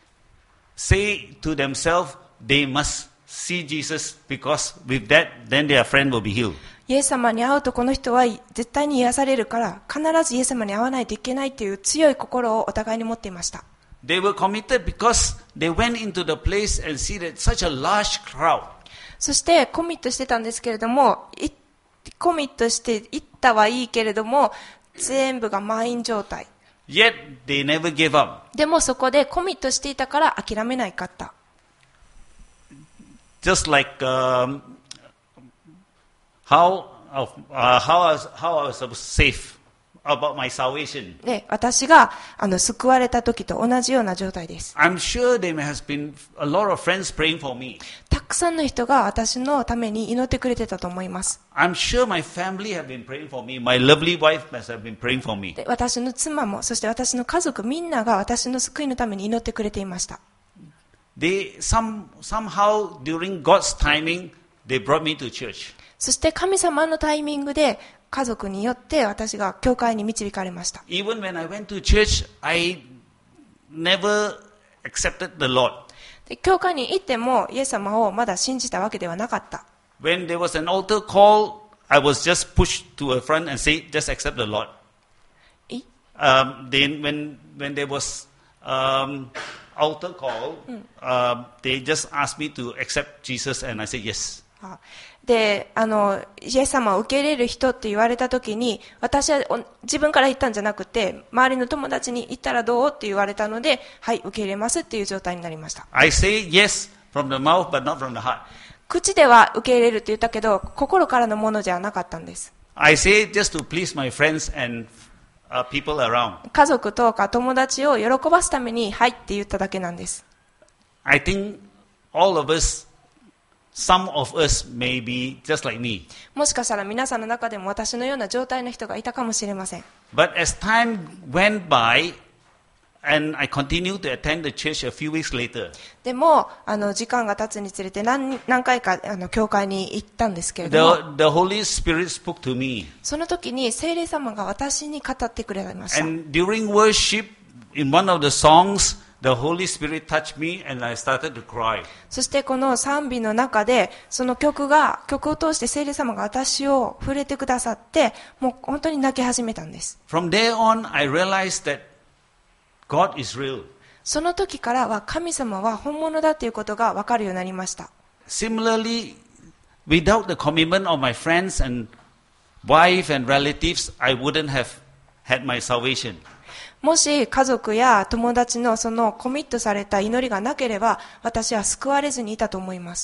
say to themselves, they must see Jesus because with that, then their friend will be healed. イエス様に会うとこの人は絶対に癒されるから必ずイエス様に会わないといけないという強い心をお互いに持っていました。 They were committed because they went into the place and see that such a large crowd. そしてコミットしてたんですけれども、コミットして行ったはいいけれども全部が満員状態。 Yet they never gave up. でもそこでコミットしていたから諦めないかった。 Just like how I was safe about my salvation. で、私が救われた時と同じような状態です。 I'm sure there has been a lot of friends praying for me. たくさんの人が私のために祈ってくれてたと思います。 I'm sure my family have been praying for me. My lovely wife must have been praying for me. で、私の妻も、そして私の家族みんなが私の救いのために祈ってくれていました。 Somehow during God's timing, they brought me to church. そして神様のタイミングで家族によって私が教会に導かれました。 Even when I went to church, I never accepted the Lord. で、教会に行ってもイエス様をまだ信じたわけではなかった。 When there was an altar call, I was just pushed to a front and say, just accept the Lord. Then when there was altar call, they just asked me to accept Jesus and I said yes. で、イエス様を受け入れる人って言われた時に、私は自分から言ったんじゃなくて、周りの友達に言ったらどうって言われたので、はい、受け入れますっていう状態になりました。 I say yes from the mouth but not from the heart. 口では受け入れるって言ったけど、心からのものじゃなかったんです。 I say just to please my friends and people around. 家族とか友達を喜ばすために、はいって言っただけなんです。 I think all of us, some of us may be just like me. もしかしたら皆さんの中でも私のような状態の人がいたかもしれません。 But as time went by, and I continued to attend the church a few weeks later, でも、時間が経つにつれて何回か、教会に行ったんですけれども、 the Holy Spirit spoke to me. その時に聖霊様が私に語ってくれました。 And during worship, in one of the songs, the Holy Spirit touched me and I started to cry. そしてこの賛美の中で、その曲を通して聖霊様が私を触れてくださって、もう本当に泣き始めたんです。 From there on, I realized that God is real. その時からは神様は本物だということが分かるようになりました。 Similarly, without the commitment of my friends and wife and relatives, I wouldn't have had my salvation. もし家族や友達のそのコミットされた祈りがなければ、私は救われずにいたと思います。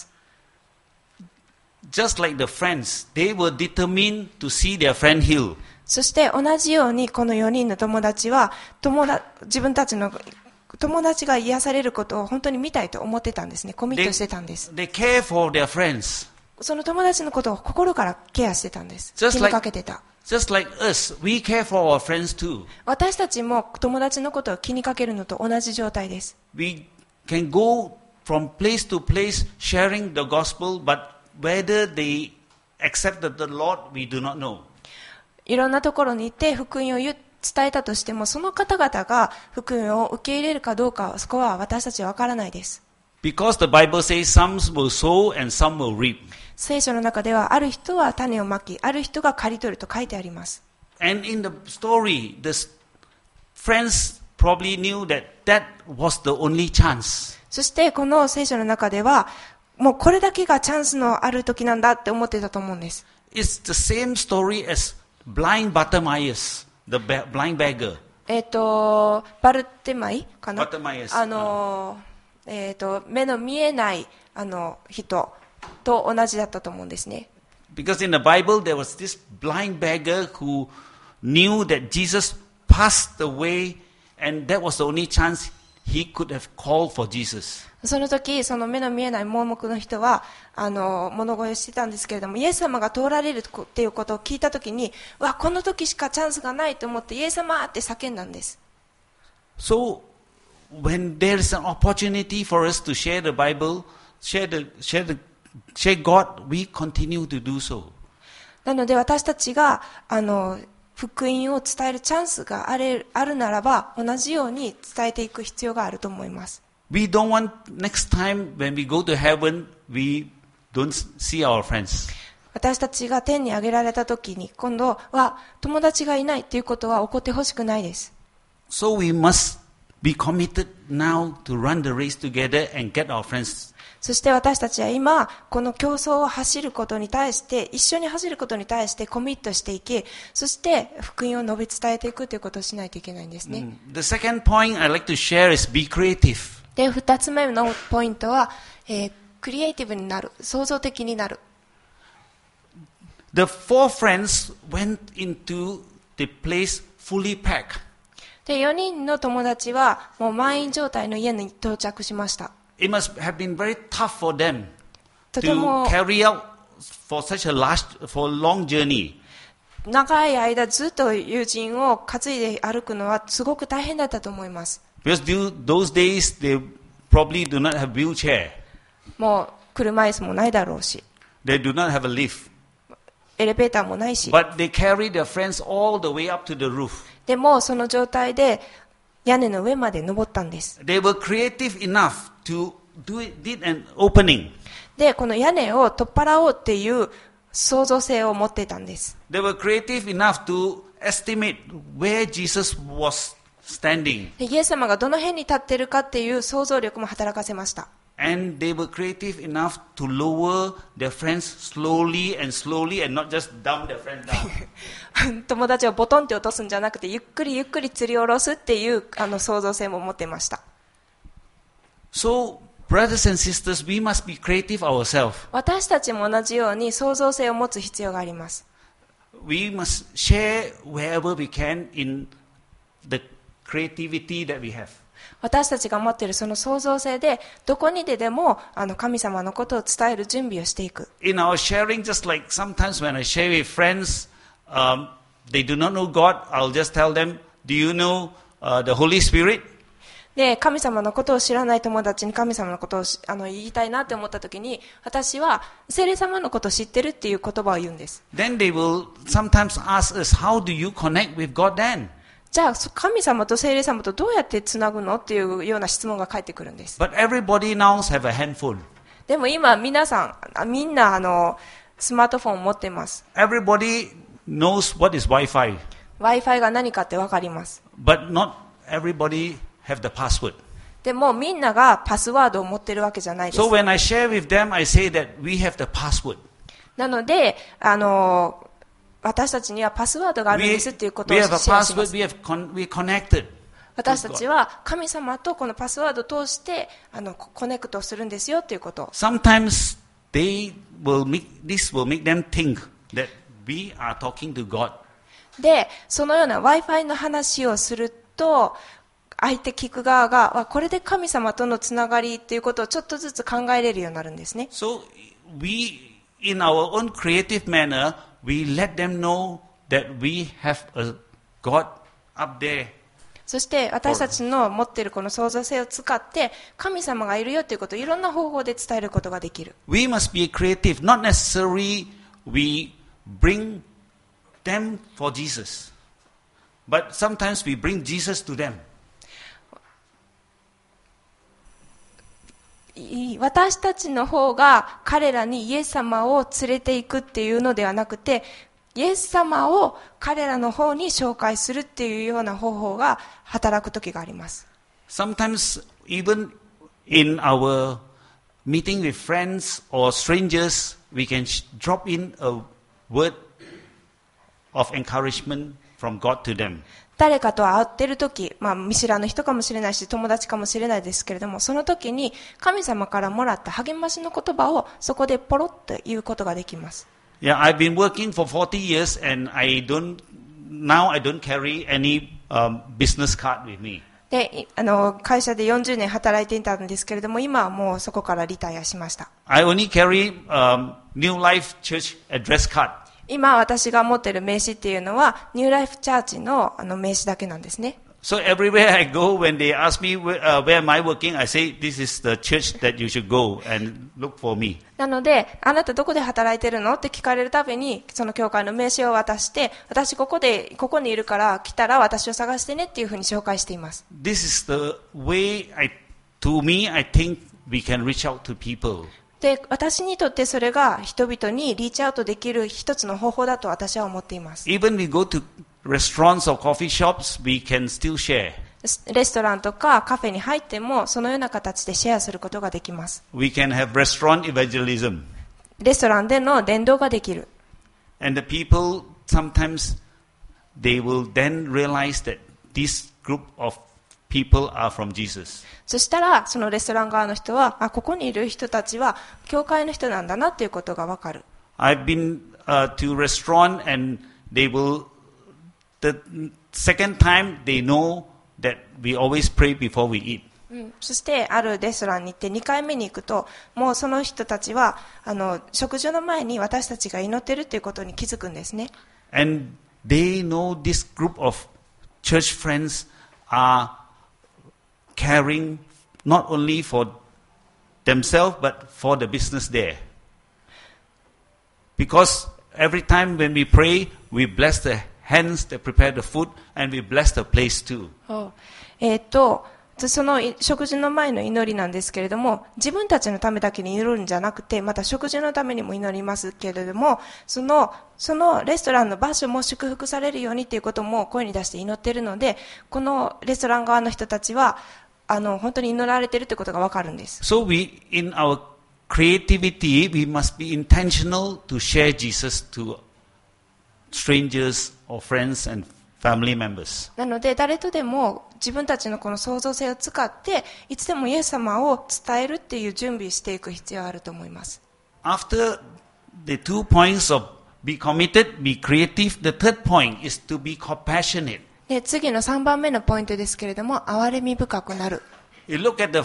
Just like the friends, they were determined to see their friend healed. そして同じようにこの4人の友達は自分たちの友達が癒されることを本当に見たいと思ってたんですね。コミットしてたんです。 They care for their friends. その友達のことを心からケアしてたんです。気 Just に like- かけてた。 Just like us, we care for our friends too. 私たちも友達のことを気にかけるのと同じ状態です。 We can go from place to place sharing the gospel, but whether they accepted the Lord, we do not know. いろんなところに行って福音を伝えたとしても、その方々が福音を受け入れるかどうか、そこは私たちは分からないです。 Because the Bible says some will sow and some will reap. 聖書の中では、ある人は種をまき、ある人が刈り取ると書いてあります。 And in the story, the friends probably knew that that was the only chance. そしてこの聖書の中では、もうこれだけがチャンスのある時なんだって思ってたと思うんです。 It's the same story as blind Bartimaeus, the blind beggar. バルテマイかな、 Bartimaeus. 目の見えない人と同じだったと思うんですね。 Because in the Bible there was this blind beggar who knew that Jesus passed away and that was the only chance he could have called for Jesus. その時、その目の見えない盲目の人は、物乞いをしてたんですけれども、イエス様が通られるっていうことを聞いた時に、この時しかチャンスがないと思って、イエス様って叫んだんです。 So, when there is an opportunity for us to share the Bible, share God, we continue to do so. なので私たちが、福音を伝えるチャンスがあるならば、同じように伝えていく必要があると思います。 We don't want next time when we go to heaven, we don't see our friends. 私たちが天に上げられた時に、今度は友達がいないということは起こってほしくないです。 So we must be committed now to run the race together and get our friends. そして私たちは今、この競争を走ることに対して、一緒に走ることに対してコミットしていき、そして福音を述べ伝えていくということをしないといけないんですね。 The second point I'd like to share is be creative. で、二つ目のポイントは、クリエイティブになる、創造的になる。 The four friends went into the place fully packed. で、4人の友達はもう満員状態の家に到着しました。 It must have been very tough for them とても to carry out for such a long journey. 長い間ずっと友人を担いで歩くのはすごく大変だったと思います。 Because those days they probably do not have wheelchair. もう車椅子もないだろうし、 They do not have a lift. エレベーターもないし、 But they carry their friends all the way up to the roof. でもその状態で屋根の上まで登ったんです。 They were creative enough to did an opening. で、この屋根を取っ払おうっていう創造性を持っていたんです。 They were creative enough to estimate where Jesus was standing. で、イエス様がどの辺に立っているかっていう想像力も働かせました。 and they were creative enough to lower their friends slowly and not just dump their friends down. 友達をボトンって落とすんじゃなくて、ゆっくりゆっくり吊り下ろすっていう創造性も持ってました。 So, brothers and sisters, we must be creative ourselves. 私たちも同じように創造性を持つ必要があります。 We must share wherever we can in the creativity that we have. 私たちが持っているその創造性で、どこにでも神様のことを伝える準備をしていく。 In our sharing, just like sometimes when I share with friends, they do not know God, I'll just tell them, do you know the Holy Spirit? で、神様のことを知らない友達に神様のことを言いたいなって思った時に、私は聖霊様のことを知ってるっていう言葉を言うんです。 Then they will sometimes ask us, how do you connect with God then? じゃあ神様と聖霊様とどうやってつなぐのっていうような質問が返ってくるんです。 But everybody now have a handphone. でも今皆さん、みんなスマートフォンを持っています。 Everybody knows what is Wi-Fi. Wi-Fi が何かってわかります。 But not everybody have the password. でもみんながパスワードを持ってるわけじゃないです。 So when I share with them, I say that we have the password. なので、私たちにはパスワードがあるんですっていうことを We シェ have ア a します。 password, we're connected. 私たちは神様とこのパスワードを通してコネクトするんですよっていうこと。 Sometimes this will make them think that we are talking to God. で、そのような Wi-Fi の話をすると、相手聞く側が、これで神様とのつながりっていうことをちょっとずつ考えれるようになるんですね。 So we, in our own creative manner, we let them know that we have a God up there. そして私たちの持っているこの創造性を使って神様がいるよということをいろんな方法で伝えることができる。 We must be creative, not necessarily we bring them for Jesus, but sometimes we bring Jesus to them. 私たちの方が彼らにイエス様を連れていくっていうのではなくて、イエス様を彼らの方に紹介するっていうような方法が働く時があります。 Sometimes even in our meeting with friends or strangers, we can drop in a word of encouragement from God to them. 誰かと会ってる時、見知らぬ人かもしれないし、友達かもしれないですけれども、その時に神様からもらった励ましの言葉をそこでポロッと言うことができます。 Yeah, I've been working for 40 years and now I don't carry any business card with me. で、会社で40年働いていたんですけれども、今はもうそこからリタイアしました。 I only carry New Life Church address card. 今私が持っている名刺っていうのはニューライフチャーチの名刺だけなんですね。 So everywhere I go, when they ask me where am I working, I say this is the church that you should go and look for me. なので、あなたどこで働いてるのって聞かれるたびに、その教会の名刺を渡して、私ここにいるから来たら私を探してねっていうふうに紹介しています。 This is the way to me, I think we can reach out to people. で、私にとってそれが人々にリーチアウトできる一つの方法だと私は思っています。 Even we go to restaurants or coffee shops, we can still share. レストランとかカフェに入ってもそのような形でシェアすることができます。 We can have restaurant evangelism. レストランでの伝道ができる。 And the people, sometimes they will then realize that this group of people are from Jesus. そしたら、そのレストラン側の人は、ここにいる人たちは、教会の人なんだなっていうことがわかる。 I've been to restaurant and they will, the second time they know that we always pray before we eat. そして、あるレストランに行って2回目に行くと、もうその人たちは、食事の前に私たちが祈ってるっていうことに気づくんですね。 And they know this group of church friends are caring not only for themselves but for the business there. Because every time when we pray, we bless the hands that prepare the food and we bless the place too. その食事の前の祈りなんですけれども、自分たちのためだけに祈るんじゃなくて、また食事のためにも祈りますけれども、そのレストランの場所も祝福されるようにということも声に出して祈っているので、このレストラン側の人たちは本当に祈られているということがわかるんです。 So in our creativity, we must be intentional to share Jesus to strangers or friends and family members. なので誰とでも自分たちのこの創造性を使っていつでもイエス様を伝えるっていう準備をしていく必要があると思います。 After the 2 points of be committed, be creative, the third point is to be compassionate. で次の3番目のポイントですけれども、憐れみ深くなる。 You look at the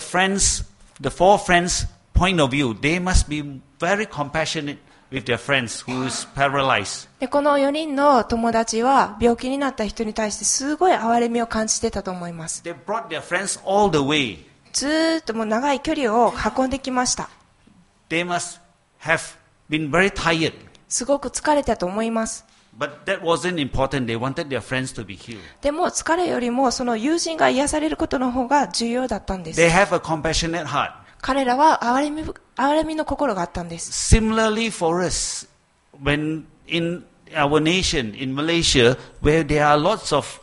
four friends' point of view. They must be very compassionate with their friends who is paralyzed. でこの4人の友達は病気になった人に対してすごい憐れみを感じてたと思います。 They brought their friends all the way. ずーっともう長い距離を運んできました。 They must have been very tired. すごく疲れたと思います。 But that wasn't important. They wanted their friends to be healed. でも疲れよりもその友人が癒されることの方が重要だったんです。 They have a compassionate heart. 彼らは憐れみの心があったんです。 Similarly for us, when in our nation, in Malaysia, where there are lots of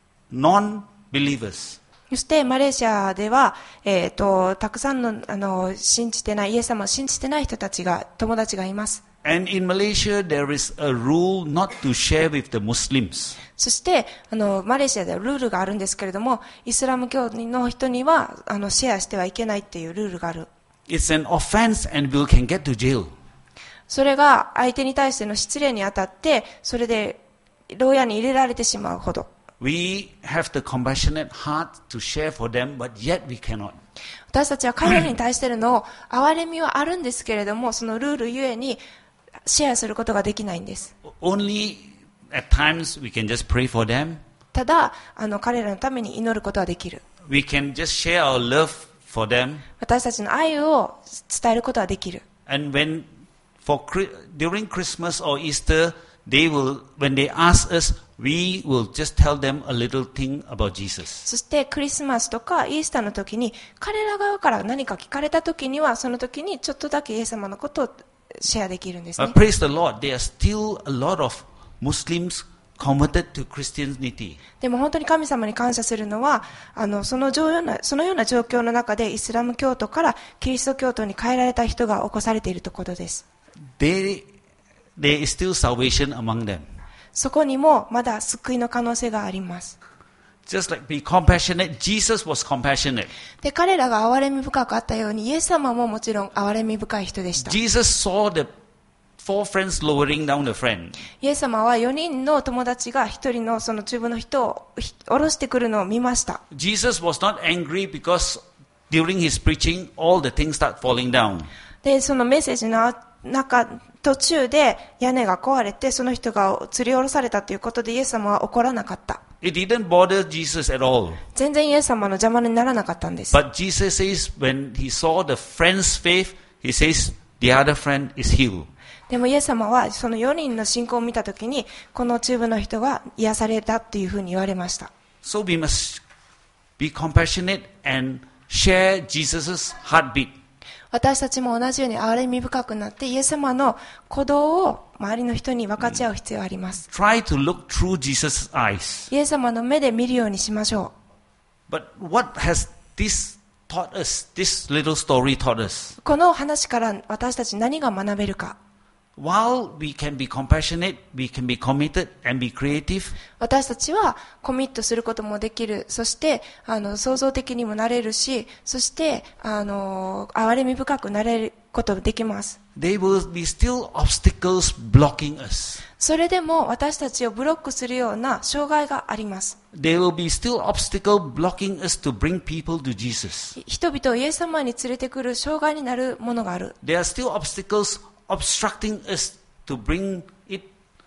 non-believers, そしてマレーシアでは、たくさんの信じてない、イエス様を信じてない人たちが、友達がいます。 and in Malaysia there is a rule not to share with the Muslims. そして、マレーシアではルールがあるんですけれども、イスラム教の人には、シェアしてはいけないっていうルールがある。 It's an offense and we can get to jail. それが相手に対しての失礼にあたって、それで牢屋に入れられてしまうほど。 We have the compassionate heart to share for them, but yet we cannot. 私たちは彼らに対しての憐れみはあるんですけれども、そのルールゆえにシェアすることができないんです。 Only at times we can just pray for them. ただ、彼らのために祈ることはできる。 We can just share our love for them. 私たちの愛を伝えることはできる。 And during Christmas or Easter, when they ask us, we will just tell them a little thing about Jesus. そしてクリスマスとかイースターの時に彼ら側から何か聞かれた時にはその時にちょっとだけイエス様のことをシェアできるんですね。 Praise the Lord, there are still a lot of Muslims converted to Christianity. でも本当に神様に感謝するのはそのような状況の中でイスラム教徒からキリスト教徒に変えられた人が起こされているところです。 There is still salvation among them. そこにもまだ救いの可能性があります。 Just like be compassionate, Jesus was compassionate. で、彼らが憐れみ深くあったように、イエス様ももちろん憐れみ深い人でした。 Jesus saw the four friends lowering down the friend. イエス様は4人の友達が1人のその中部の人を下ろしてくるのを見ました。 Jesus was not angry because during his preaching all the things start falling down. で、そのメッセージの途中で屋根が壊れてその人が吊り下ろされたということでイエス様は怒らなかった。 It didn't bother Jesus at all. 全然イエス様の邪魔にならなかったんです。 But Jesus says when he saw the friend's faith, he says the other friend is healed. でもイエス様はその4人の信仰を見たときにこの中部の人が癒されたというふうに言われました。 So we must be compassionate and share Jesus' heartbeat. 私たちも同じように憐れみ深くなってイエス様の鼓動を周りの人に分かち合う必要があります。 Try to look through Jesus' eyes. イエス様の目で見るようにしましょう。But what has this taught us? This little story taught us. この話から私たち何が学べるか。 While we can be compassionate, we can be committed and be creative. 私たちはコミットすることもできる。そして創造的にもなれるし、そして憐れみ深くなれることもできます。 There will be still obstacles blocking us. それでも私たちをブロックするような障害があります。 There will be still obstacles blocking us to bring people to Jesus. 人々をイエス様に連れてくる障害になるものがある。 There are still obstacles obstructing us to bring it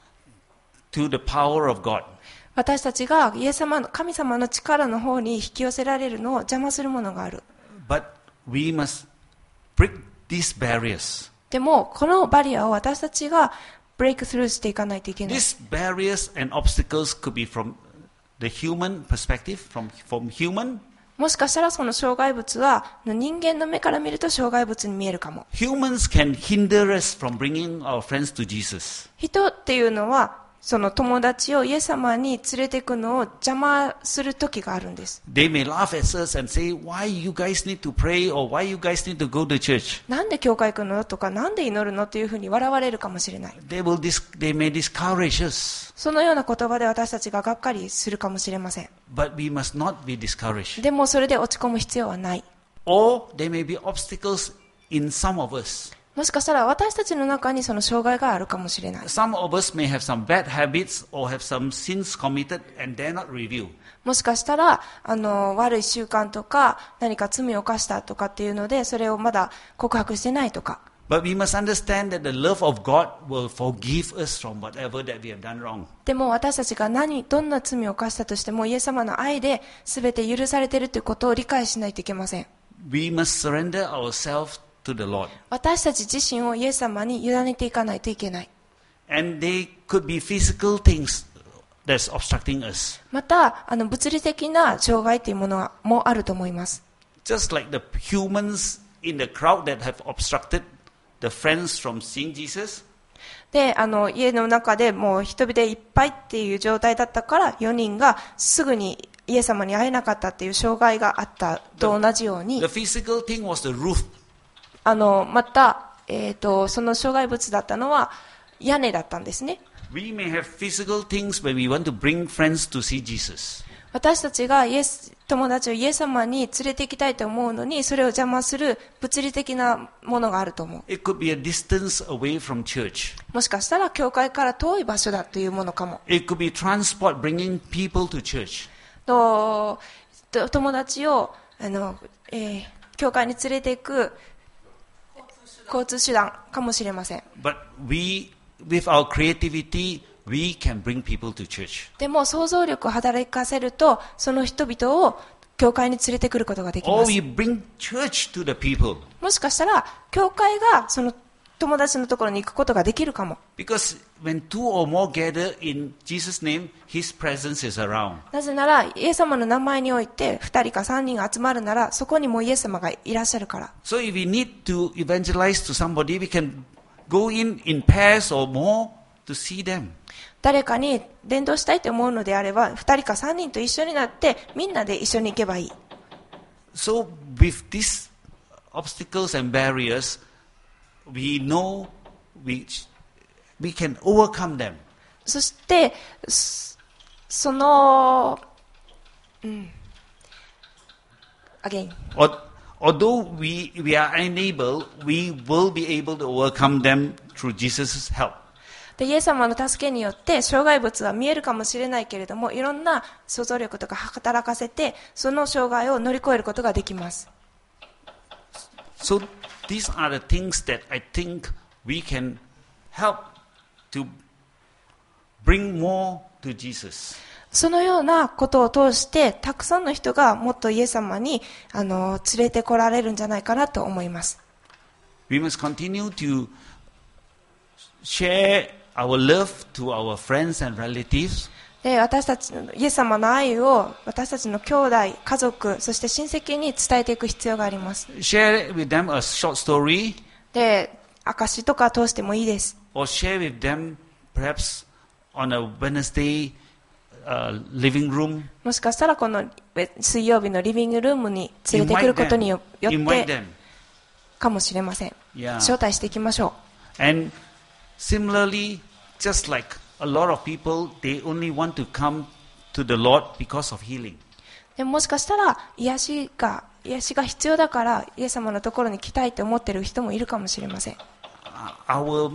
to the power of God. 私たちが神様の力の方に引き寄せられるのを邪魔するものがある。 But we must break these barriers. でもこのバリアを私たちがブレイクスルーしていかないといけない。 These barriers and obstacles could be from the human perspective, from human. もしかしたらその障害物は人間の目から見ると障害物に見えるかも。 Humans can hinder us from bringing our friends to Jesus. 人っていうのはその友達をイエス様に連れて行くのを邪魔する時があるんです。 They may laugh at us and say, why you guys need to pray or why you guys need to go to church. なんで教会行くのとか、なんで祈るのというふうに笑われるかもしれない。 They may discourage us. そのような言葉で私たちががっかりするかもしれません。 But we must not be discouraged. でもそれで落ち込む必要はない。 Or there may be obstacles in some of us. もしかしたら私たちの中にその障害があるかもしれない。 Some of us may have some bad habits or have some sins committed and dare not reveal. もしかしたら悪い習慣とか何か罪を犯したとかっていうので、それをまだ告白してないとか。 But we must understand that the love of God will forgive us from whatever that we have done wrong. でも私たちがどんな罪を犯したとしても、イエス様の愛で全て許されているということを理解しないといけません。 We must surrender ourselves to the Lord. 私たち自身をイエス様に委ねていかないといけない。 And they could be physical things that's obstructing us. また物理的な障害というものもあると思います。 Just like the humans in the crowd that have obstructed the friends from seeing Jesus. で家の中でもう人々でいっぱいっていう状態だったから、4人がすぐにイエス様に会えなかったっていう障害があったと同じように、 The physical thing was the roof. また、その障害物だったのは屋根だったんですね。 We may have physical things when we want to bring friends to see Jesus. 私たちが友達をイエス様に連れて行きたいと思うのに、それを邪魔する物理的なものがあると思う。 It could be a distance away from church. もしかしたら教会から遠い場所だというものかも。 It could be transport bringing people to church. 友達を教会に連れて行く交通手段かもしれません。 But we, with our creativity, we can bring people to church. でも想像力を働かせると、その人々を教会に連れてくることができま Or す。 we bring church to the people. もしかしたら教会がその友達のところに行くことができるかも。 Because when two or more gather in Jesus' name, His presence is around. なぜならイエス様の名前において2人か3人が集まるなら、そこにもイエス様がいらっしゃるから。 So if we need to evangelize to somebody, we can go in pairs or more to see them. 誰かに伝道したいと思うのであれば、2人か3人と一緒になってみんなで一緒に行けばいい。 So with these obstacles and barriers, we know we can overcome them. そしてそのagain Although we are unable, we will be able to overcome them through Jesus' help. でイエス様の助けによって障害物は見えるかもしれないけれども、いろんな想像力とか働かせてその障害を乗り越えることができます。 So these are the things that I think we can help to bring more to Jesus. そのようなことを通してたくさんの人がもっとイエス様に連れてこられるんじゃないかなと思います。 We must continue to share our love to our friends and relatives. で私たちのイエス様の愛を私たちの兄弟、家族、そして親戚に伝えていく必要があります。 Share with them a short story で証とか通してもいいです。 or share with them perhaps on a Wednesday living room. もしかしたらこの水曜日のリビングルームに連れてくることによって Invite them. かもしれません。 Yeah. 招待していきましょ And similarly, just like a lot of people, they only want to come to the Lord because of healing. う。でももしかしたら癒しが必要だからイエス様のところに来たいと思っている人もいるかもしれません。 Our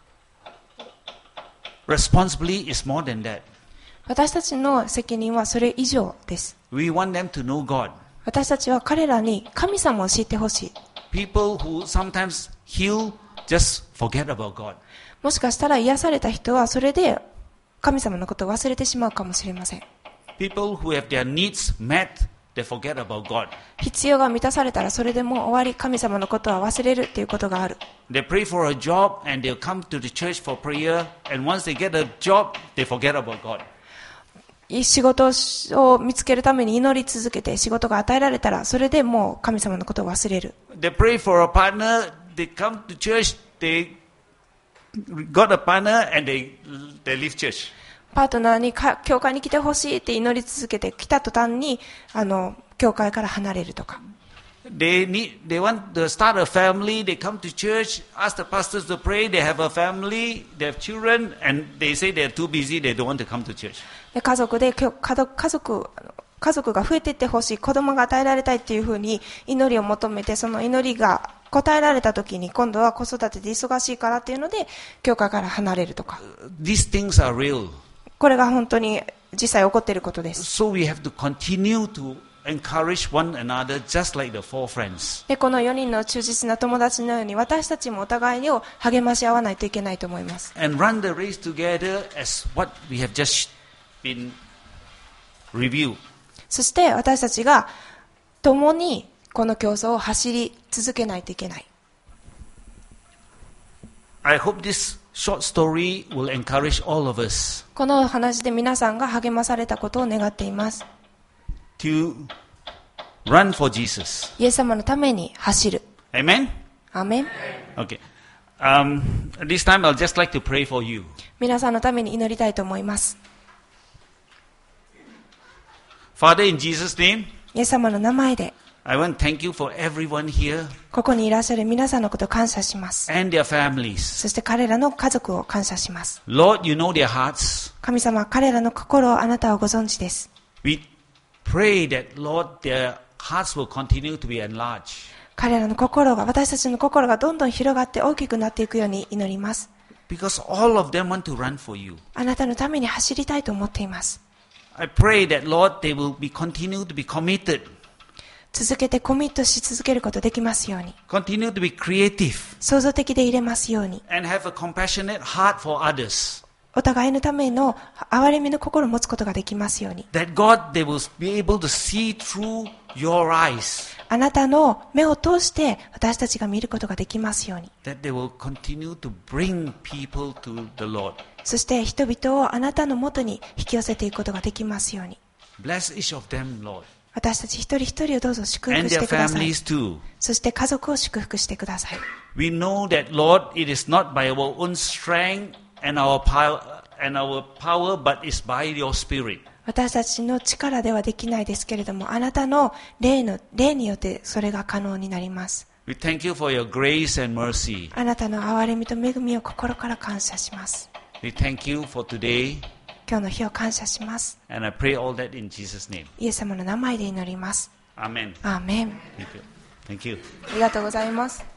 responsibility is more than that. 私たちの責任はそれ以上です。 We want them to know God. 私たちは彼らに神様を知ってほしい。 People who sometimes heal just forget about God. もしかしたら癒された人はそれで神様のことを忘れてしまうかもしれません。 People who have their needs met, they forget about God. 必要が満たされたらそれでもう終わり、神様のことは忘れるということがある。 They pray for a job and they'll come to the church for prayer, and once they get a job, they forget about God. 仕事を見つけるために祈り続けて仕事が与えられたらそれでもう神様のことを忘れる。 They pray for a partner, they come to church, they got a partner and they leave church. パートナーに教会に来てほしいって祈り続けて来た途端に教会から離れるとか、 They want to start a family. They come to church, ask the pastors to pray. They have a family, they have children, and they say they're too busy. They don't want to come to church. で家族が増えていってほしい、子供が与えられたいっていうふうに祈りを求めて、その祈りが答えられた時に今度は子育てで忙しいからっていうので教会から離れるとか、 These things are real. これが本当に実際起こっていることです。 So we have to continue to encourage one another just like the four friends. でこの4人の忠実な友達のように私たちもお互いを励まし合わないといけないと思います。 And run the race together as what we have just been reviewed. そして私たちが共にこの競争を走り続けないといけない。 I hope this short story will encourage all of us このお話で皆さんが励まされたことを願っています。 to run for Jesus. イエス様のために走る。 Amen? アーメン。 Okay. This time I'll just like to pray for you. 皆さんのために祈りたいと思います。 Father, in Jesus' name, イエス様の名前で I want to thank you for everyone here ここにいらっしゃる皆さんのことを感謝します。 and their families. そして彼らの家族を感謝します。 Lord, you know their hearts. 神様、彼らの心をあなたはご存知です。 We pray that, Lord, their hearts will continue to be enlarged. 彼らの心が、私たちの心がどんどん広がって大きくなっていくように祈ります。 Because all of them want to run for you. あなたのために走りたいと思っています。 I pray that, Lord, they will continue to be committed, 続けてコミットし続けることできますように。 continue to be creative, 創造的でいれますように。 and have a compassionate heart for others. お互いのための憐れみの心を持つことができますように。 That, God, they will be able to see through your eyes. あなたの目を通して私たちが見ることができますように。 That they will continue to bring people to the Lord. そして人々をあなたのもとに引き寄せていくことができますように。 Bless each of them, Lord. 私たち一人一人をどうぞ祝福 And し their てください。 families too. そして家族を祝福してください。 We know that, Lord, it is not by our own strength and our power, but it's by your Spirit. 私たちの力ではできないですけれども、あなたの霊によってそれが可能になります。 We thank you for your grace and mercy. あなたの憐れみと恵みを心から感謝します。 We thank you for today, 今日の日を感謝します。 and I pray all that in Jesus' name. イエス様の名前で祈ります。 Amen. アーメン。 Thank you. Thank you. ありがとうございます。